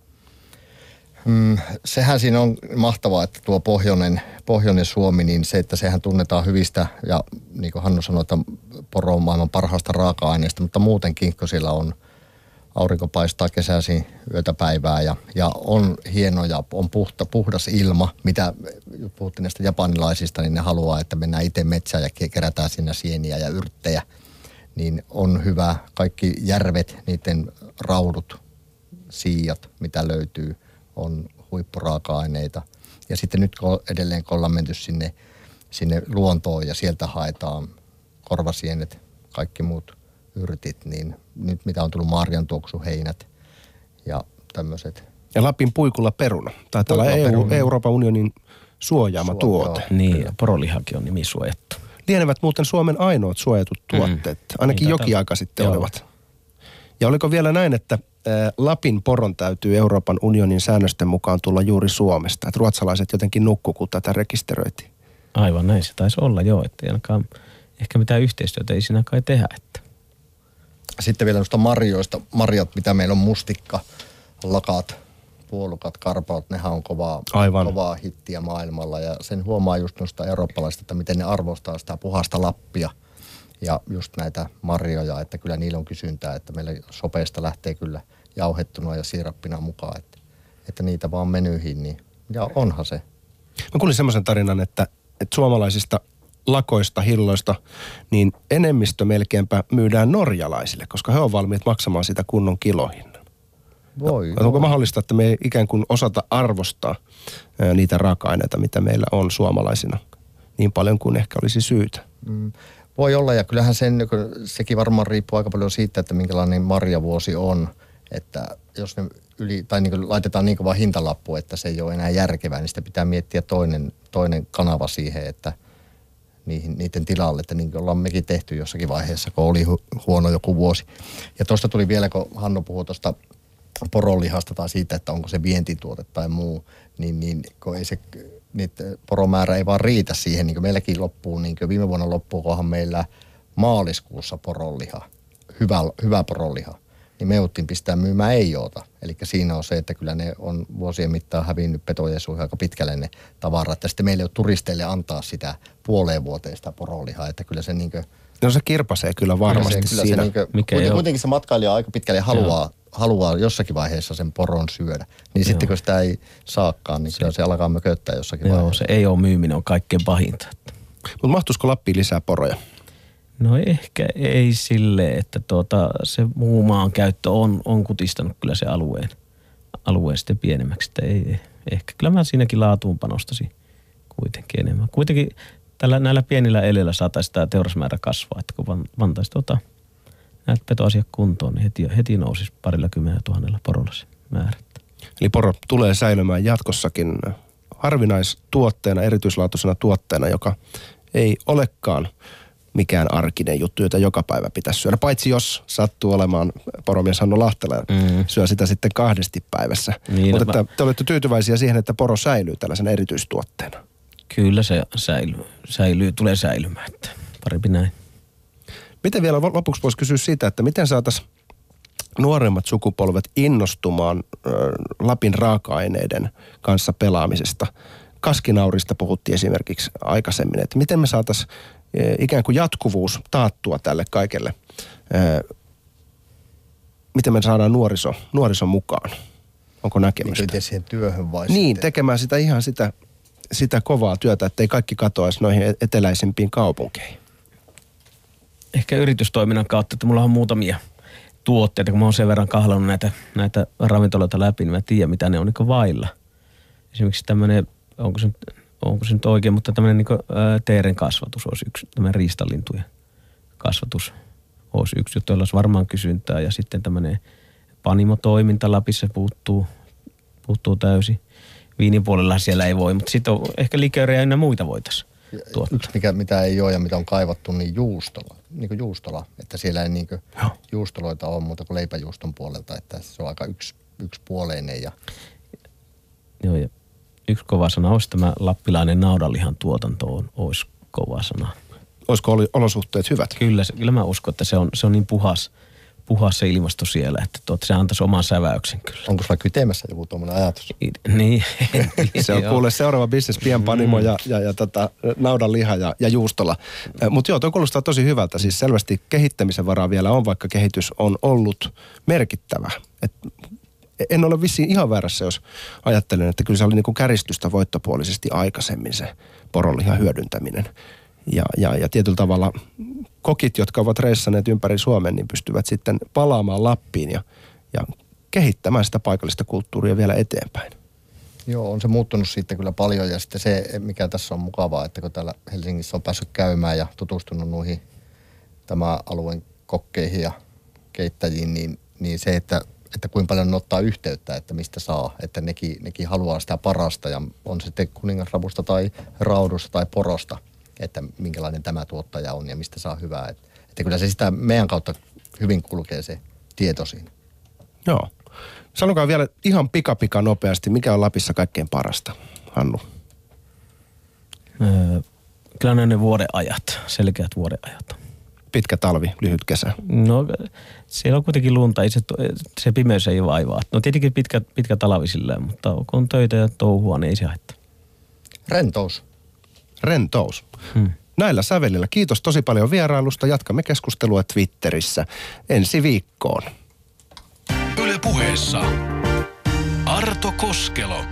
Sehän siinä on mahtavaa, että tuo pohjoinen Suomi, niin se, että sehän tunnetaan hyvistä ja niin kuin Hannu sanoi, että poro on maailman parhaasta raaka-aineesta, mutta muutenkin, kun siellä on aurinko paistaa kesäisin yötä päivää ja on hieno ja on puhdas ilma, mitä puhuttiin näistä japanilaisista, niin ne haluaa, että mennään itse metsään ja kerätään siinä sieniä ja yrttejä, niin on hyvä. Kaikki järvet, niiden raudut, siijat, mitä löytyy, on huippuraaka-aineita. Ja sitten nyt edelleen kun ollaan menty sinne luontoon ja sieltä haetaan korvasienet, kaikki muut yrtit, niin nyt mitä on tullut marjantuoksuheinät ja tämmöiset. Ja Lapin puikulla peruna. Taitaa olla Euroopan unionin suojaama tuote. Niin, ja porolihakin on nimisuojattu. Lienevät muuten Suomen ainoat suojatut tuotteet. Ainakin jokin aika sitten olivat. Ja oliko vielä näin, että Lapin poron täytyy Euroopan unionin säännösten mukaan tulla juuri Suomesta? Että ruotsalaiset jotenkin nukkuu, kun tätä rekisteröitiin. Aivan näin se taisi olla joo, että ei ainakaan ehkä mitään yhteistyötä ei siinä kai tehdä. Että. Sitten vielä noista marjat, mitä meillä on mustikka, lakat, puolukat, karpaut, nehän on kovaa hittiä maailmalla. Ja sen huomaa just noista eurooppalaisista, että miten ne arvostaa sitä puhasta Lappia ja just näitä marjoja, että kyllä niillä on kysyntää, että meillä sopeista lähtee kyllä jauhettuna ja siirappina mukaan, että niitä vaan menyihin, niin ja onhan se. Mä kuulin semmoisen tarinan, että suomalaisista lakoista, hilloista, niin enemmistö melkeinpä myydään norjalaisille, koska he on valmiit maksamaan sitä kunnon kilohinnan. Onko mahdollista, että me ei ikään kuin osata arvostaa niitä raaka-aineita, mitä meillä on suomalaisina niin paljon kuin ehkä olisi syytä? Voi olla, ja kyllähän sekin varmaan riippuu aika paljon siitä, että minkälainen marjavuosi on, että jos ne niin laitetaan niin kovaa hintalappu, että se ei ole enää järkevää, niin sitä pitää miettiä toinen kanava siihen, että niiden tilalle, että niin kuin ollaan mekin tehty jossakin vaiheessa, kun oli huono joku vuosi. Ja tuosta tuli vielä, kun Hannu puhui tuosta poronlihasta tai siitä, että onko se vientituote tai muu, niin kun ei se, poromäärä ei vaan riitä siihen, niin kuin meilläkin loppuu, niin kuin viime vuonna loppuukohan meillä maaliskuussa poronliha, hyvä poronliha. niin me jouduttiin pistää myymään ei-joota. Eli siinä on se, että kyllä ne on vuosien mittaan hävinnyt petojesuihin aika pitkälle ne tavarat. Ja sitten meillä ei ole turisteille antaa sitä puoleen vuoteen sitä porolihaa, että kyllä se niinkö... No se kirpasee kyllä varmasti kyllä siinä. Se niinkö, kuitenkin se matkailija aika pitkälle haluaa jossakin vaiheessa sen poron syödä. Niin sitten kun sitä ei saakaan, niin se alkaa mököttää jossakin vaiheessa. Se ei ole myyminen on kaikkein pahinta. Mutta mahtuisiko Lappiin lisää poroja? No ehkä ei silleen, että se muu maan käyttö on kutistanut kyllä se alueen sitten pienemmäksi. Että ei, ehkä kyllä mä siinäkin laatuun panostasin kuitenkin enemmän. Kuitenkin näillä pienillä elillä saataisiin tämä teurasmäärä kasvaa, että kun vantaisi näitä petoasiat kuntoon, niin heti nousisi 20 000 porolla se määrä. Eli poro tulee säilymään jatkossakin harvinaistuotteena, erityislaatuisena tuotteena, joka ei olekaan mikään arkinen juttu, jota joka päivä pitäisi syödä. Paitsi jos sattuu olemaan poromies Hannu Lahtela ja syö sitä sitten 2 päivässä. Niin, mutta te olette tyytyväisiä siihen, että poro säilyy tällaisena erityistuotteena. Kyllä se tulee säilymään, että parempi näin. Miten vielä lopuksi voisi kysyä siitä, että miten saataisiin nuoremmat sukupolvet innostumaan Lapin raaka-aineiden kanssa pelaamisesta? Kaskinaurista puhuttiin esimerkiksi aikaisemmin, että miten me saataisiin ikään kuin jatkuvuus taattua tälle kaikelle. Miten me saadaan nuoriso mukaan? Onko näkemystä? Miten siihen työhön vai niin, tekemään sitä ihan sitä kovaa työtä, ettei kaikki katoaisi noihin eteläisimpiin kaupunkeihin. Ehkä yritystoiminnan kautta, että mulla on muutamia tuotteita, kun mä oon sen verran kahlannut näitä ravintoloita läpi, niin mä tiedän, mitä ne on niin vailla. Esimerkiksi tämmöinen, onko se nyt oikein, mutta tämmöinen niin teeren kasvatus olisi yksi, tämmöinen riistalintujen kasvatus olisi yksi juttu, jolla olisi varmaan kysyntää. Ja sitten tämmöinen panimotoiminta Lapissa puuttuu täysin. Viinin puolella siellä ei voi, mutta sitten on ehkä liköörejä ja muita voitaisiin tuottaa. Yksi, mitä ei ole ja mitä on kaivattu, niin juustola. Niin kuin juustola, että siellä ei niin kuin juustoloita ole muuta kuin leipäjuuston puolelta, että se on aika yksipuoleinen. Joo, ja yksi kova sana olisi tämä lappilainen naudanlihan tuotanto olisi kova sana. Olisiko olosuhteet hyvät? Kyllä mä uskon, että se on niin puhas se ilmasto siellä, että se antaisi oman säväyksen kyllä. Onko sulla kytemässä joku tuommoinen ajatus? Niin. Se on kuule seuraava bisnes, pienpanimo ja naudanliha ja juustola. Mutta joo, toi kuulostaa tosi hyvältä. Siis selvästi kehittämisen varaa vielä on, vaikka kehitys on ollut merkittävä. En ole vissiin ihan väärässä, jos ajattelen, että kyllä se oli niinku käristystä voittopuolisesti aikaisemmin se poronlihan hyödyntäminen. Ja tietyllä tavalla kokit, jotka ovat reissanneet ympäri Suomen, niin pystyvät sitten palaamaan Lappiin ja kehittämään sitä paikallista kulttuuria vielä eteenpäin. Joo, on se muuttunut siitä kyllä paljon ja sitten se, mikä tässä on mukavaa, että kun täällä Helsingissä on päässyt käymään ja tutustunut noihin tämän alueen kokkeihin ja keittäjiin, niin se, että kuinka paljon ne ottaa yhteyttä, että mistä saa, että nekin haluaa sitä parasta ja on se sitten kuningasravusta tai raudusta tai porosta, että minkälainen tämä tuottaja on ja mistä saa hyvää. Että kyllä se sitä meidän kautta hyvin kulkee se tieto siinä. Joo. Sanokaa vielä ihan pika nopeasti, mikä on Lapissa kaikkein parasta, Hannu? Kyllä ne vuodenajat, selkeät vuodenajat. Pitkä talvi, lyhyt kesä. No siellä on kuitenkin lunta, se pimeys ei vaivaa. No tietenkin pitkä talvi silleen, mutta kun on töitä ja touhua, niin ei se haittaa. Rentous. Näillä sävelillä kiitos tosi paljon vierailusta. Jatkamme keskustelua Twitterissä ensi viikkoon. Yle Puheessa Arto Koskelo.